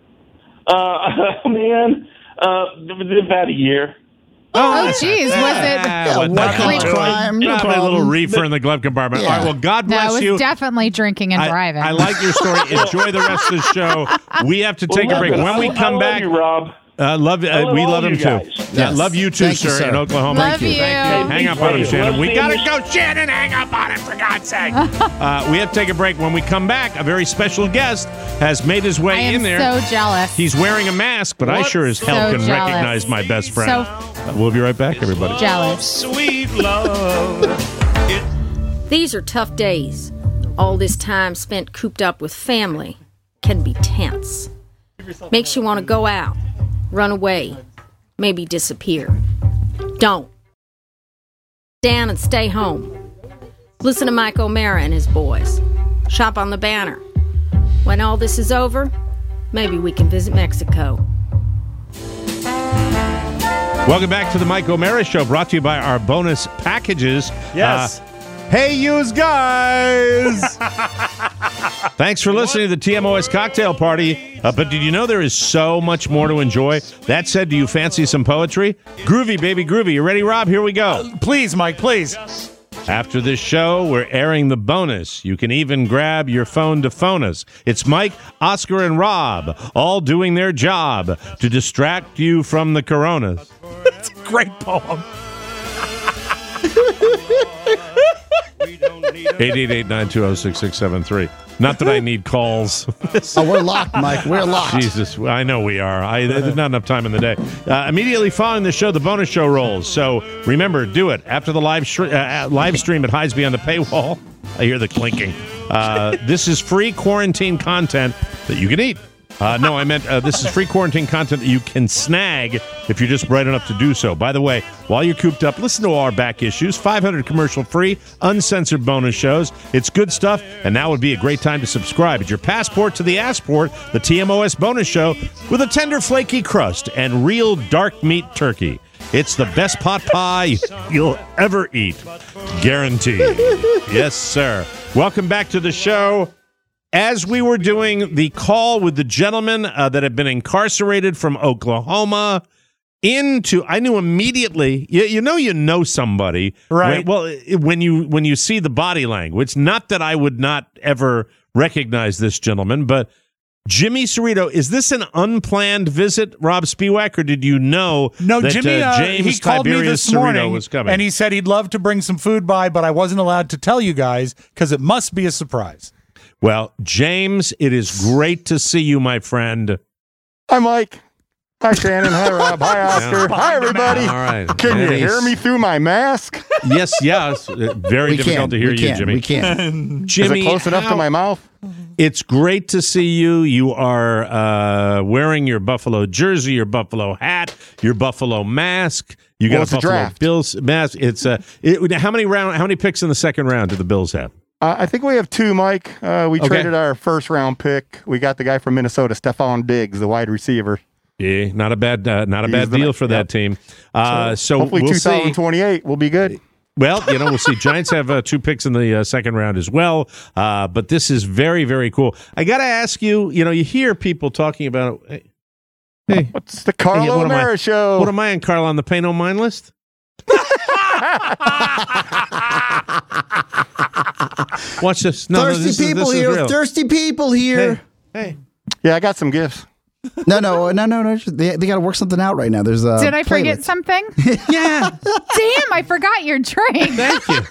uh, man, uh, about a year. Oh, geez. Was it? Ah, well, one nothing count to it. crime, no Probably a little problem. reefer in the glove compartment. Yeah. All right. Well, God No, bless it was you. definitely drinking and I, driving. I like your story. Enjoy the rest of the show. We have to take Well, a break. listen, When we I- come I love back, you, Rob. uh, love, uh, I love we all love him you too. guys. Yeah, Yes. love you too, Thank you, sir, sir. in Oklahoma. Love you. Thank you. Hang up on him, Love Shannon. We seeing gotta you. go, Shannon. Hang up on him for God's sake. uh, we have to take a break. When we come back, a very special guest has made his way I am in there. so jealous. He's wearing a mask, but I sure as hell So can jealous. recognize my best friend. So Uh, we'll be right back, everybody. jealous. Sweet love. These are tough days. All this time spent cooped up with family can be tense. Makes you want to go out, run away, maybe disappear. Don't. Down and stay home. Listen to Mike O'Mara and his boys. Shop on the banner. When all this is over, maybe we can visit Mexico. Welcome back to the Mike O'Mara Show, brought to you by our bonus packages. Yes. Uh, hey, yous guys! Thanks for listening to the T M O S Cocktail Party. Uh, but did you know there is so much more to enjoy? That said, do you fancy some poetry? Groovy, baby, groovy. You ready, Rob? Here we go. Please, Mike, please. After this show, we're airing the bonus. You can even grab your phone to phone us. It's Mike, Oscar, and Rob, all doing their job to distract you from the coronas. It's a great poem. eight eight eight, nine two zero, six six seven three. Not that I need calls. Oh, we're locked, Mike. We're locked. Jesus, I know we are. I there's not enough time in the day. Uh, immediately following the show, the bonus show rolls. So remember, do it after the live sh- uh, live stream. It hides behind the paywall. I hear the clinking. Uh, this is free quarantine content that you can eat. Uh, no, I meant uh, this is free quarantine content that you can snag if you're just bright enough to do so. By the way, while you're cooped up, listen to our back issues, five hundred commercial-free, uncensored bonus shows. It's good stuff, and now would be a great time to subscribe. It's your passport to the Assport, the T M O S bonus show, with a tender, flaky crust and real dark meat turkey. It's the best pot pie you'll ever eat. Guaranteed. Yes, sir. Welcome back to the show. As we were doing the call with the gentleman uh, that had been incarcerated from Oklahoma into, I knew immediately, you, you know you know somebody. Right. When, well, when you when you see the body language, not that I would not ever recognize this gentleman, but Jimmy Cerrito, is this an unplanned visit, Rob Spiewak, or did you know No, that Jimmy, uh, uh, James he called me Tiberius this Cerrito morning, was coming? and he said he'd love to bring some food by, but I wasn't allowed to tell you guys because it must be a surprise. Well, James, it is great to see you, my friend. Hi, Mike. Hi, Shannon. Hi, Rob. Hi, Oscar. Yeah. Hi, everybody. All right. Can you Denny's. hear me through my mask? Yes, yes. Uh, Very We difficult can. to hear We you, can. Jimmy. We can. Jimmy, Is it close enough how- to my mouth? It's great to see you. You are uh, wearing your Buffalo jersey, your Buffalo hat, your Buffalo mask. You got Well, a it's a Buffalo draft. Bills mask. It's uh, it, how many round? How many picks in the second round do the Bills have? Uh, I think we have two, Mike. Uh, we Okay. traded our first round pick. We got the guy from Minnesota, Stephon Diggs, the wide receiver. Yeah, not a bad, uh, not a He's bad the deal man. for that Yep. team. Uh, so hopefully we'll see. twenty twenty-eight will be good. Well, you know, we'll see. Giants have uh, two picks in the uh, second round as well. Uh, but this is very, very cool. I got to ask you, you know, you hear people talking about, hey, hey What's the Carlo hey, what am I- O'Mara show? What am I on, Carl, on the Pay No Mind list? Watch this. No, no, thirsty this is- people this is here. real. Thirsty people here. Hey. Yeah, I got some gifts. No, no, no, no, no. They, they got to work something out right now. There's a. Did I forget playlist. something? Yeah. Damn, I forgot your drink. Thank you.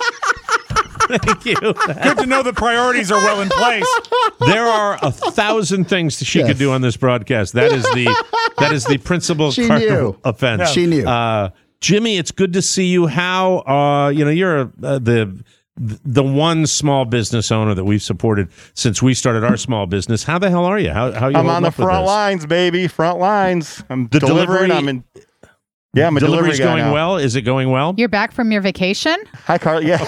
Thank you. Good to know the priorities are well in place. There are a thousand things that she Yes. could do on this broadcast. That is the that is the principal She cardinal knew. offense. She knew. Uh, Jimmy, it's good to see you. How uh, you know you're uh, the the one small business owner that we've supported since we started our small business. How the hell are you? How how are you? I'm holding on the up with front this? lines, baby. Front lines. I'm The delivering. delivery- I'm in. Yeah, I'm a Delivery's delivery guy going now. well. Is it going well? You're back from your vacation? Hi, Carl. Yeah.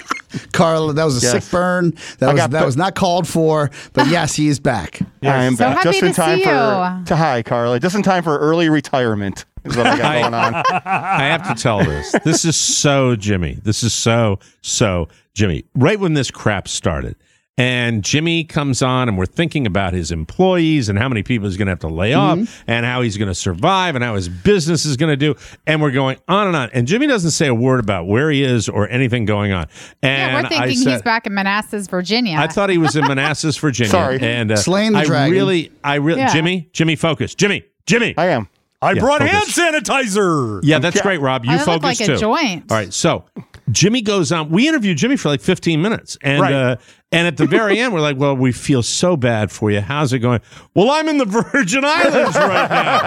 Carl, that was a Yes. sick burn. That I was got that put- was not called for, but yes, he is back. I am So back happy just in to time see for you. to hi, Carla. Just in time for early retirement is what I got going on. I have to tell this. This is so Jimmy. This is so, so Jimmy. Right when this crap started, and Jimmy comes on, and we're thinking about his employees and how many people he's going to have to lay off and how he's going to survive and how his business is going to do. And we're going on and on. And Jimmy doesn't say a word about where he is or anything going on. And Yeah, we're thinking I said, he's back in Manassas, Virginia. I thought he was in Manassas, Virginia. Sorry. And uh, Slaying the I dragon. really, I really, Yeah. Jimmy, Jimmy, focus. Jimmy, Jimmy. I am. I Yeah, brought focus. hand sanitizer. Yeah, that's great, Rob. You Oh, that looked focus like a too. joint. All right, so Jimmy goes on. We interviewed Jimmy for like fifteen minutes, and Right. uh, and at the very end, we're like, "Well, we feel so bad for you. How's it going?" Well, I'm in the Virgin Islands right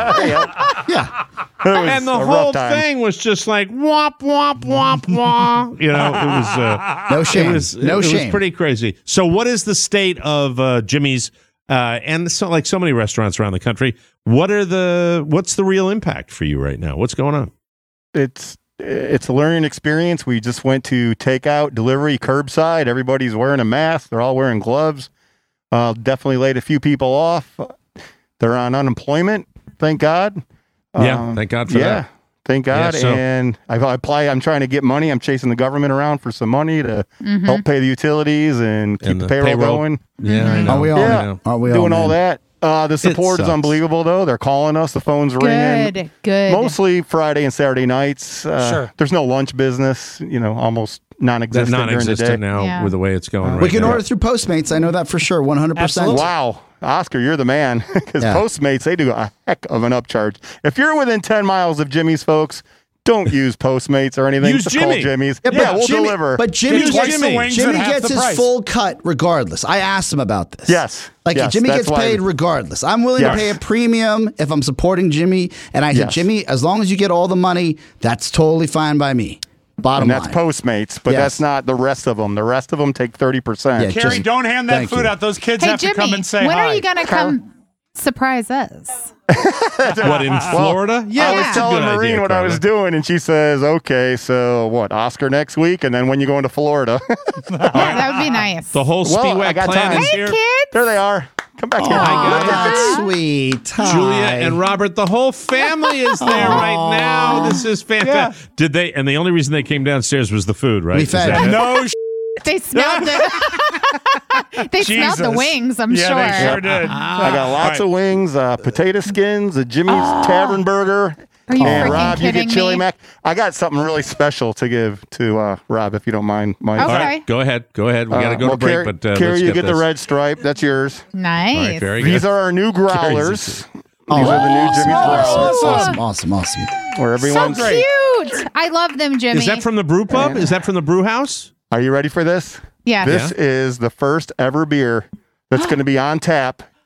now, Yeah. It was and the a rough whole time. thing was just like womp womp womp womp. You know, it was uh, No shame. It was, No it, shame. It was pretty crazy. So, what is the state of uh, Jimmy's? Uh, and so, like so many restaurants around the country, what are the what's the real impact for you right now? What's going on? It's it's a learning experience. We just went to takeout, delivery, curbside. Everybody's wearing a mask. They're all wearing gloves. Uh, definitely laid a few people off. They're on unemployment. Thank God. Yeah, Um, thank God for yeah, that. Thank God. Yeah, so- and I I apply. I'm trying to get money. I'm chasing the government around for some money to Mhm. help pay the utilities and keep And the, the payroll, payroll. going. Yeah, I know. Are we all? Yeah. I know. Are we all? Doing all man? that. Uh, the support is sucks. unbelievable, though. They're calling us. The phone's ringing. Good, good. Mostly Friday and Saturday nights. Uh, Sure. There's no lunch business. You know, almost That's non-existent during the non-existent day. now Yeah. with the way it's going. We right can now. order through Postmates. I know that for sure. one hundred percent. Absolutely. Wow, Oscar, you're the man. Because Yeah. Postmates, they do a heck of an upcharge. If you're within ten miles of Jimmy's, folks, don't use Postmates or anything. Use Just call Jimmy. Jimmy's. Yeah, Yeah, but we'll Jimmy, deliver. But Jimmy Use gets, twice the wings Jimmy at half gets the his price. full cut regardless. I asked him about this. Yes. Like Yes, Jimmy that's gets why- paid regardless. I'm willing Yes. to pay a premium if I'm supporting Jimmy. And I said, Yes. Jimmy, as long as you get all the money, that's totally fine by me. Bottom and that's line. Postmates, but Yes. that's not the rest of them. The rest of them take thirty percent. Yeah, Carrie, just- don't hand that thank food you. out. Those kids Hey, have Jimmy, to come and say when hi. are you going to come surprise us? What, in Florida? Yeah, I was that's a telling good Maureen idea, what I Carla. was doing, and she says, "Okay, so what? Oscar next week, and then when you go into Florida?" Yeah, that would be nice. The whole Well, I Spiewak got clan time. is Hey, here. kids. There they are. Come back here. Hi, guys. That's sweet. Hi. Julia and Robert, the whole family is there right now. This is fantastic. Did they? And the only reason they came downstairs was the food, right? We Is fed that them. it? No, sh- They smelled it. they smelled the Jesus. wings, I'm yeah, sure. they sure did. I got lots All of wings, uh, potato skins, a Jimmy's Oh. Tavern Burger. Are you and freaking Rob, you kidding get chili me? mac. I got something really special to give to uh, Rob, if you don't mind, Mike. Okay. All right, go ahead. Go ahead. We got to Uh, go well, to break, Carrie, but uh, Carrie, let's you get get the this. red stripe. That's yours. Nice. All right, very These good. are our new growlers. These are the new Awesome, Jimmy's growlers. awesome, awesome, awesome. Where so everyone's cute. I love them, Jimmy. Is that from the brew pub? Is that from the brew house? Are you ready for this? Yeah. This is the first ever beer that's going to be on tap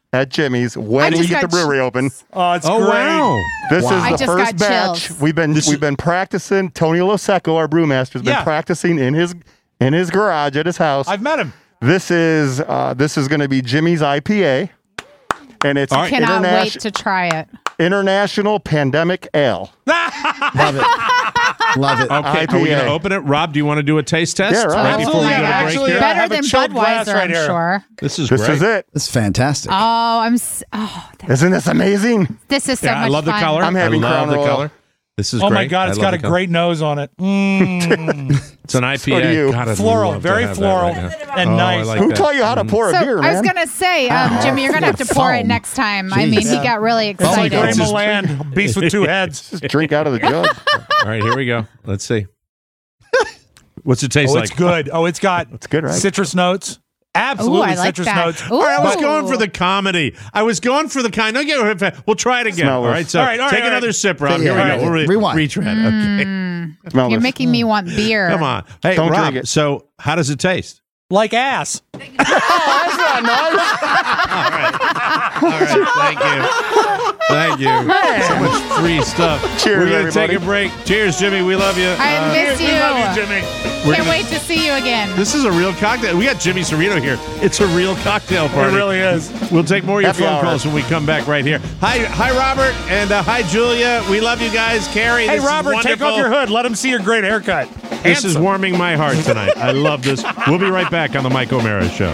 at Jimmy's when we get the brewery open. Oh, it's Oh, great. wow. This Wow. is I the just first got batch. chills. We've been we've been practicing. Tony Losecco, our brewmaster, has been Yeah. practicing in his in his garage at his house. I've met him. This is uh, this is going to be Jimmy's I P A, and it's I cannot interna- wait to try it. International Pandemic Ale. Love it. Love it. Okay, I P A. are we going to open it? Rob, do you want to do a taste test? Yeah, right. Right before we go to break Actually, here? I Better have a than chilled glass Budweiser, right I'm here. sure. This is This great. is it. It's fantastic. Oh, I'm. s- Oh, Isn't this amazing? this is so Yeah, much I love the fun. color. I'm having I love Crown the Royal. color. This is Oh great. my God, I it's love got the a color. great nose on it. Mm. It's an I P A. So do you. God, I'd Floral, love to very have that floral right now. and Oh, I nice. like Who that. taught you how to pour So a beer, I man? was gonna say, um, Jimmy, you're gonna have to pour it Foam. next time. I mean, Jeez. he got really It's like excited. Ray just- Milland, beast with two heads. Just drink out of the jug. All right, here we go. Let's see. What's it taste Oh, like? it's good. Oh, it's got It's good, right? citrus notes. Absolutely Ooh, I like citrus that. notes. Ooh. All right, I was Ooh. going for the comedy. I was going for the kind. Don't get rid of it. We'll try it again. Smell All this. right, so All right, all right, take all right. another sip, Rob. Yeah, Here we yeah, go. yeah. We'll re- Rewind. retread. Okay. Mm. Smell You're this. making me want beer. Come on. Hey, Don't Rob, drink it. so how does it taste? Like ass. Oh, that's not nice. All right, thank you. Thank you. So much free stuff. Cheers, We're going to take everybody. a break. Cheers, Jimmy. We love you. I Uh, miss you. Love you, Jimmy. we're Can't gonna- wait to see you again. This is a real cocktail. We got Jimmy Serino here. It's a real cocktail party. It really is. We'll take more of your Happy phone hour. calls when we come back right here. Hi, hi, Robert, and uh, hi, Julia. We love you guys. Carrie, Hey, this is Robert, take wonderful. off your hood. Let him see your great haircut. This is Handsome. warming my heart tonight. I love this. We'll be right back on the Mike O'Mara Show.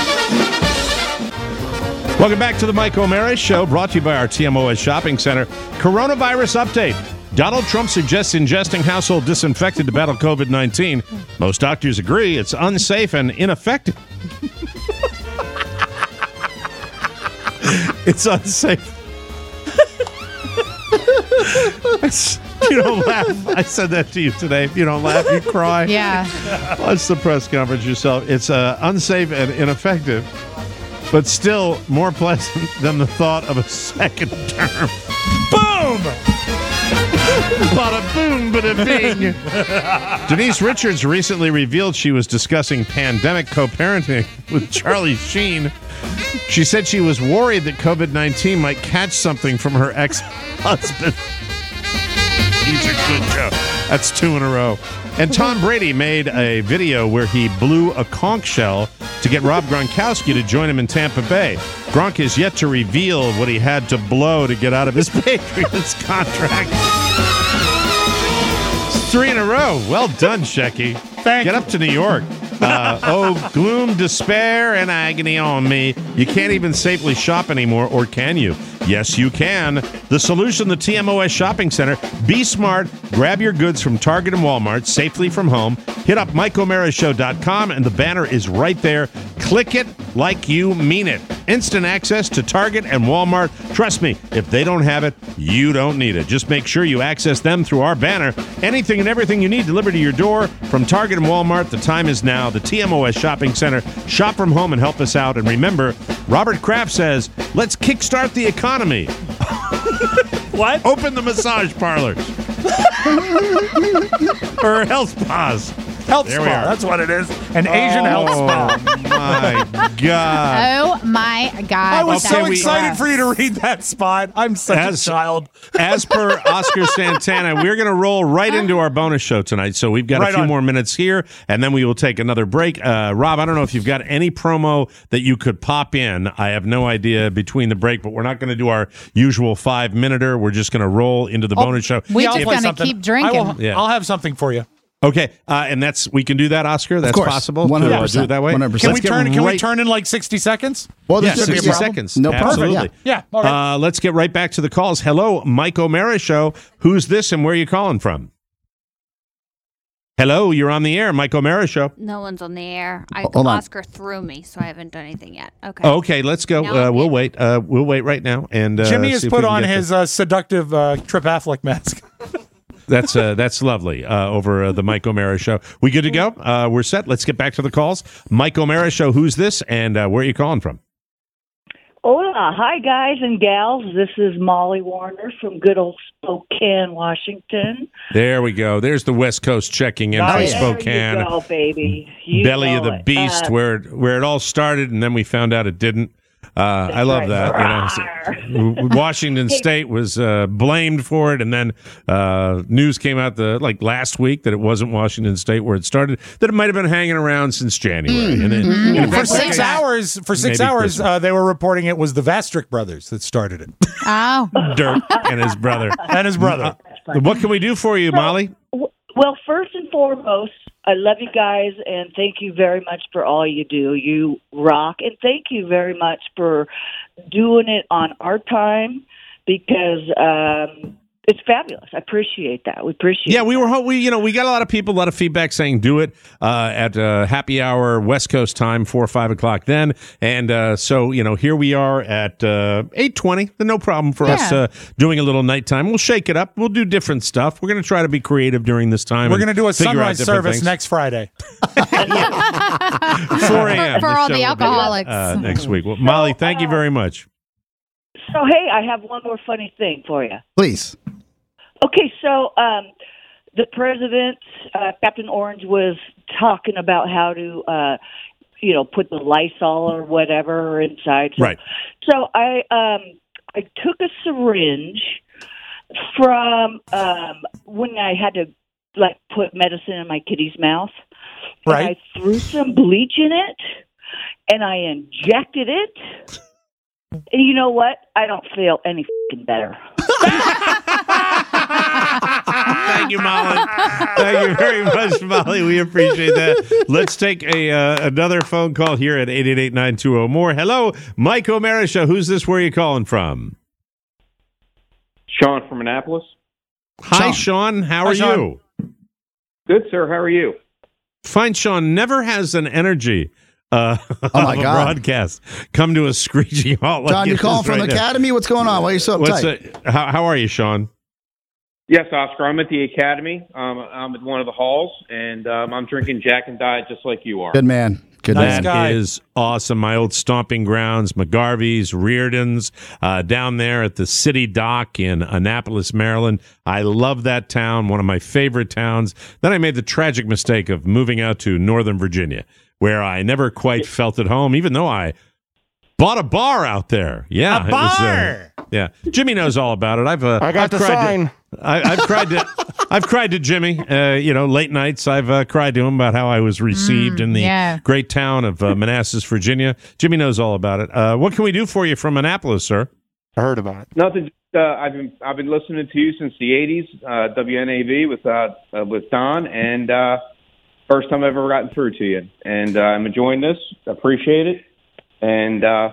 Welcome back to the Mike O'Mara Show, brought to you by our T M O S Shopping Center. Coronavirus update. Donald Trump suggests ingesting household disinfectant to battle COVID nineteen. Most doctors agree it's unsafe and ineffective. It's unsafe. It's- you don't laugh. I said that to you today. If you don't laugh, you cry. Yeah. Watch the press conference yourself. It's uh, unsafe and ineffective, but still more pleasant than the thought of a second term. Boom! Bada boom, bada bing. Denise Richards recently revealed she was discussing pandemic co-parenting with Charlie Sheen. She said she was worried that COVID nineteen might catch something from her ex-husband. He's a good show. That's two in a row. And Tom Brady made a video where he blew a conch shell to get Rob Gronkowski to join him in Tampa Bay. Gronk is yet to reveal what he had to blow to get out of his Patriots contract. It's three in a row. Well done, Shecky. Thank Get you. up to New York. Uh, oh, gloom, despair, and agony on me. You can't even safely shop anymore, or can you? Yes, you can. The solution, the T M O S Shopping Center. Be smart. Grab your goods from Target and Walmart safely from home. Hit up Mike O'Mara Show dot com, and the banner is right there. Click it like you mean it. Instant access to Target and Walmart. Trust me, if they don't have it, you don't need it. Just make sure you access them through our banner. Anything and everything you need delivered to your door from Target and Walmart. The time is now. The T M O S Shopping Center. Shop from home and help us out. And remember, Robert Kraft says, let's kickstart the economy. What? Open the massage parlors. Or health spas. Health There we spa. are. That's what it is. An Asian health spa. My God. Oh my God. I was that so was excited gross. for you to read that spot. I'm such As- a child. As per Oscar Santana, we're going to roll right into our bonus show tonight. So we've got Right a few on. more minutes here, and then we will take another break. Uh, Rob, I don't know if you've got any promo that you could pop in. I have no idea between the break, but we're not going to do our usual five-minuter. We're just going to roll into the Oh, bonus show. We Yeah, I'll just play gonna something. keep drinking. I will, Yeah. I'll have something for you. Okay, uh, and that's we can do that, Oscar. That's course. possible. one hundred percent. To, uh, do it that way. one hundred Can percent. we Let's get turn? Can we right- turn in like sixty seconds? Well, Yeah, this should be a sixty problem. seconds. No problem. Absolutely. Yeah. All right. Uh, let's get right back to the calls. Hello, Mike O'Mara Show. Who's this and where are you calling from? Hello, you're on the air, Mike O'Mara Show. No one's on the air. I, Hold on. Oscar threw me, so I haven't done anything yet. Okay. Oh, okay, let's go. Now Uh, I'm we'll in. wait. Uh, we'll wait right now. And uh, Jimmy see has if put we can on get his uh, seductive uh, Trip Affleck mask. the- that's uh, that's lovely. Uh, over uh, the Mike O'Mara Show. We good to go? Uh, we're set. Let's get back to the calls. Mike O'Mara Show. Who's this? And uh, where are you calling from? Hola. Hi, guys and gals. This is Molly Warner from good old Spokane, Washington. There we go. There's the West Coast checking in from There Spokane. you go, baby. You Belly know of the it. beast, Uh, where where it all started, and then we found out it didn't. Uh, I love that. You know, so Washington State was uh, blamed for it, and then uh, news came out the like last week that it wasn't Washington State where it started. That it might have been hanging around since January. Mm-hmm. And then, Mm-hmm. and For six hours, for six Maybe hours, Christmas. uh, they were reporting it was the Vastrick brothers that started it. Oh, Dirk and his brother. And his brother. Uh, what can we do for you, Molly? Well, first and foremost, I love you guys, and thank you very much for all you do. You rock, and thank you very much for doing it on our time because um, it's fabulous. I appreciate that. We appreciate. Yeah, we were. ho- We you know we got a lot of people, a lot of feedback saying do it uh, at uh, happy hour West Coast time, four or five o'clock then, and uh, so you know here we are at uh, eight twenty. No problem for Yeah. us uh, doing a little nighttime. We'll shake it up. We'll do different stuff. We're going to try to be creative during this time. We're and going to do a figure out sunrise different service things. next Friday. four a.m. For the all show the will be, alcoholics. uh, next week. Well, Molly, thank you very much. So, hey, I have one more funny thing for you. Please. Okay, so um, the president, uh, Captain Orange, was talking about how to, uh, you know, put the Lysol or whatever inside. So, Right. So I, um, I took a syringe from um, when I had to, like, put medicine in my kitty's mouth. Right. And I threw some bleach in it, and I injected it. And you know what? I don't feel any f***ing better. Thank you, Molly. Thank you very much, Molly. We appreciate that. Let's take a uh, another phone call here at eight eight eight, nine two zero, more. Hello, Mike O'Mara Show. Who's this? Where are you calling from? Sean from Annapolis. Hi, Sean. How Hi, are Sean. you? Good, sir. How are you? Fine. Sean never has an energy uh, Oh, my of a God. broadcast come to a screeching halt. Like John, it you calling is from right the now. academy? What's going on? Why are you so What's uptight? uh, how, how are you, Sean? Yes, Oscar. I'm at the academy. Um, I'm at one of the halls, and um, I'm drinking Jack and Diet just like you are. Good man. Good That man. is awesome. My old stomping grounds, McGarvey's, Reardon's, uh, down there at the City Dock in Annapolis, Maryland. I love that town, one of my favorite towns. Then I made the tragic mistake of moving out to Northern Virginia, where I never quite felt at home, even though I bought a bar out there. Yeah, A it was, uh, bar! yeah, Jimmy knows all about it. I've uh, I got I've the cried to- sign. I, I've cried to I've cried to Jimmy. Uh, you know, late nights. I've uh, cried to him about how I was received Mm, in the yeah. great town of uh, Manassas, Virginia. Jimmy knows all about it. Uh, what can we do for you from Annapolis, sir? I heard about it. Nothing. Uh, I've been I've been listening to you since the eighties. Uh, W N A V with uh, uh, with Don, and uh, first time I've ever gotten through to you. And uh, I'm enjoying this. Appreciate it, and uh,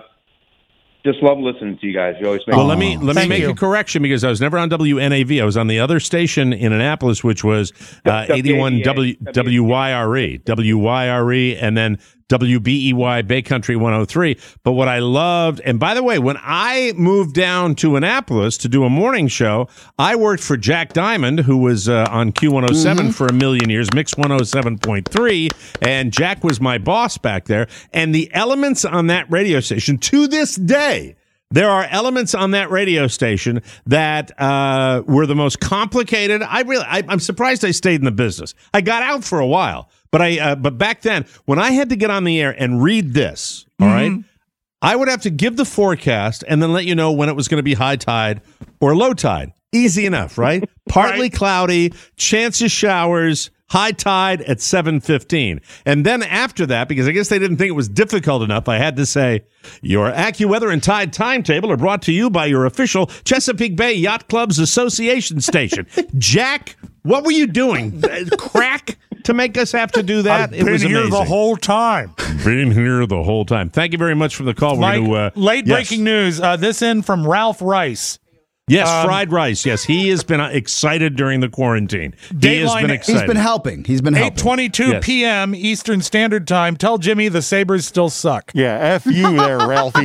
just love listening to you guys. You always make Well, let me let me Thank make you. a correction because I was never on W N A V. I was on the other station in Annapolis, which was uh, eighty-one W W Y R E, W Y R E, and then W B E Y Bay Country one oh three. But what I loved, and by the way, when I moved down to Annapolis to do a morning show, I worked for Jack Diamond, who was uh, on Q one oh seven for a million years, Mix one oh seven point three, and Jack was my boss back there. And the elements on that radio station, to this day, there are elements on that radio station that uh, were the most complicated. I really, I, I'm surprised I stayed in the business. I got out for a while, but I, uh, but back then, when I had to get on the air and read this, all right, I would have to give the forecast and then let you know when it was going to be high tide or low tide. Easy enough, right? Partly cloudy, chance of showers, high tide at seven fifteen. And then after that, because I guess they didn't think it was difficult enough, I had to say, your AccuWeather and Tide timetable are brought to you by your official Chesapeake Bay Yacht Club's Association station. Jack, what were you doing? Crack to make us have to do that? I've It been was here amazing. the whole time. Been here the whole time. Thank you very much for the call. We're Mike, gonna, uh, late yes. breaking news. Uh, this in from Ralph Rice. Yes, Um, fried rice. Yes, he has been uh, excited during the quarantine. He has Dateline- been He's excited. He's been helping. He's been helping. eight twenty-two Yes. p.m. Eastern Standard Time. Tell Jimmy the Sabres still suck. Yeah, F you there, Ralphie.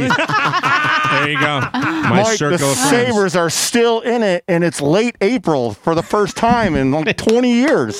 There you go. My Mike, the circle of friends. Sabres are still in it, and it's late April for the first time in like twenty years.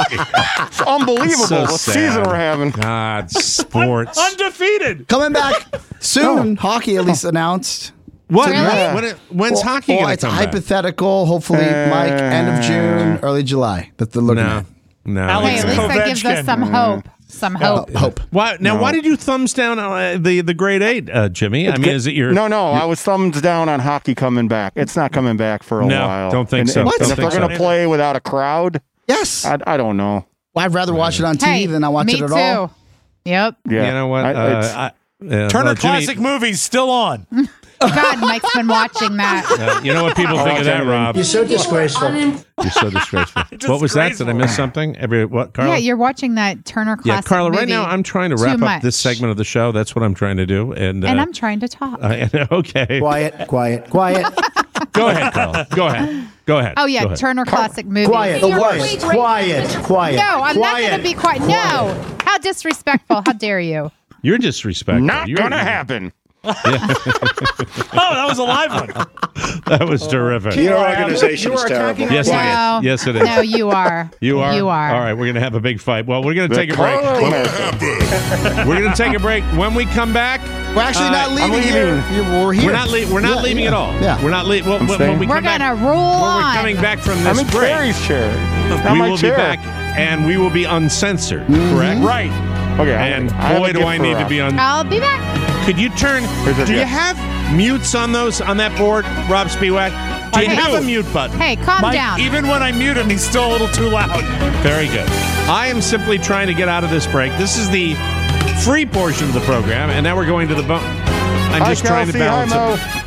It's unbelievable. So the sad. season we're having. God, sports. Undefeated. Coming back soon. Hockey at least announced. What? Today. Yeah. When it- when's Well, hockey well, gonna it's come back? hypothetical. Hopefully, Mike, end of June, early July. That they're looking No. at. No. Alex Hey, at least that gives us Ovechkin. some hope. some hope. Hope. Why now? No. Why did you thumbs down uh, the the grade eight, uh, Jimmy? I mean, is it your No, no, I was thumbs down on hockey coming back. It's not coming back for a No, while. don't think and, so. And, What? and Don't if think they're going so. to play without a crowd, Yes. I, I don't know. Well, I'd rather watch it on T V Hey, than I watch me it at too. all. Yep. Yeah. You know what? I- uh, it's- I, uh, Turner well, Jimmy- Classic Movies still on. God, Mike's been watching that. Uh, you know what people think of that, Rob? You're so disgraceful. You're so disgraceful. What was that? Did I miss something? Every what, Carla? Yeah, you're watching that Turner Yeah, Classic Carla. Right movie now, I'm trying to too wrap up much. this segment of the show. That's what I'm trying to do, and uh, and I'm trying to talk. I, okay. Quiet, quiet, quiet. Go ahead, Carla. Go ahead. Go ahead. Oh yeah, Go ahead. Turner Classic movie. Quiet, quiet, quiet, quiet. No, I'm not quiet. going to be quiet. No, how disrespectful! How dare you? You're disrespectful. Not You're, going to happen. Oh, that was a live one. That was terrific. Your organization is terrible. Yes, No, it is. Yes, it is. No, you are. You are? You are. All right, we're going to have a big fight. Well, we're going to The take a break. Carla We're going to take a break. When we come back, We're actually uh, not I'm leaving leaving. here. You're- We're here. We're not, le- we're not Yeah, leaving yeah. at all. Yeah. We're not leaving. Well, I'm when staying. we We're come back, going to roll when on. we're coming back from I'm this in break, Carrie's chair. Not we my will chair. be back, and we will be uncensored. Correct? Right. Okay. And I have a boy, do gift I for need to Rob. be on. I'll be back. Could you turn? Here's a Do you gift. have mutes on those on that board, Rob Spiewak? Do you I have do. a mute button? Hey, calm Mike, down. even when I mute him, he's still a little too loud. Very good. I am simply trying to get out of this break. This is the free portion of the program, and now we're going to the bone. I'm Hi, just trying to Kelsey. balance Hi,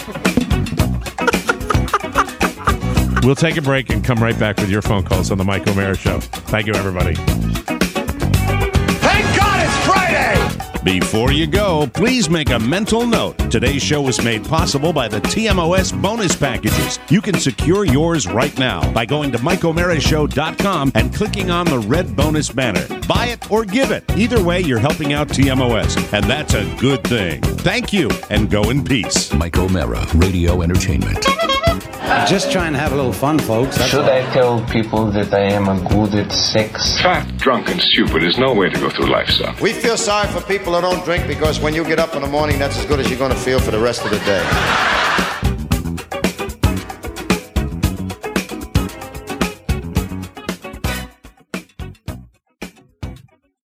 it. We'll take a break and come right back with your phone calls on the Mike O'Mara Show. Thank you, everybody. Thank God it's Friday! Before you go, please make a mental note. Today's show was made possible by the T M O S bonus packages. You can secure yours right now by going to Mike O'Mara Show dot com and clicking on the red bonus banner. Buy it or give it. Either way, you're helping out T M O S, and that's a good thing. Thank you, and go in peace. Mike O'Mara, Radio Entertainment. Just trying to have a little fun, folks. That's Should all. I tell people that I am a good at sex? Fat, drunk, and stupid is no way to go through life, son. We feel sorry for people who don't drink because when you get up in the morning, that's as good as you're going to feel for the rest of the day.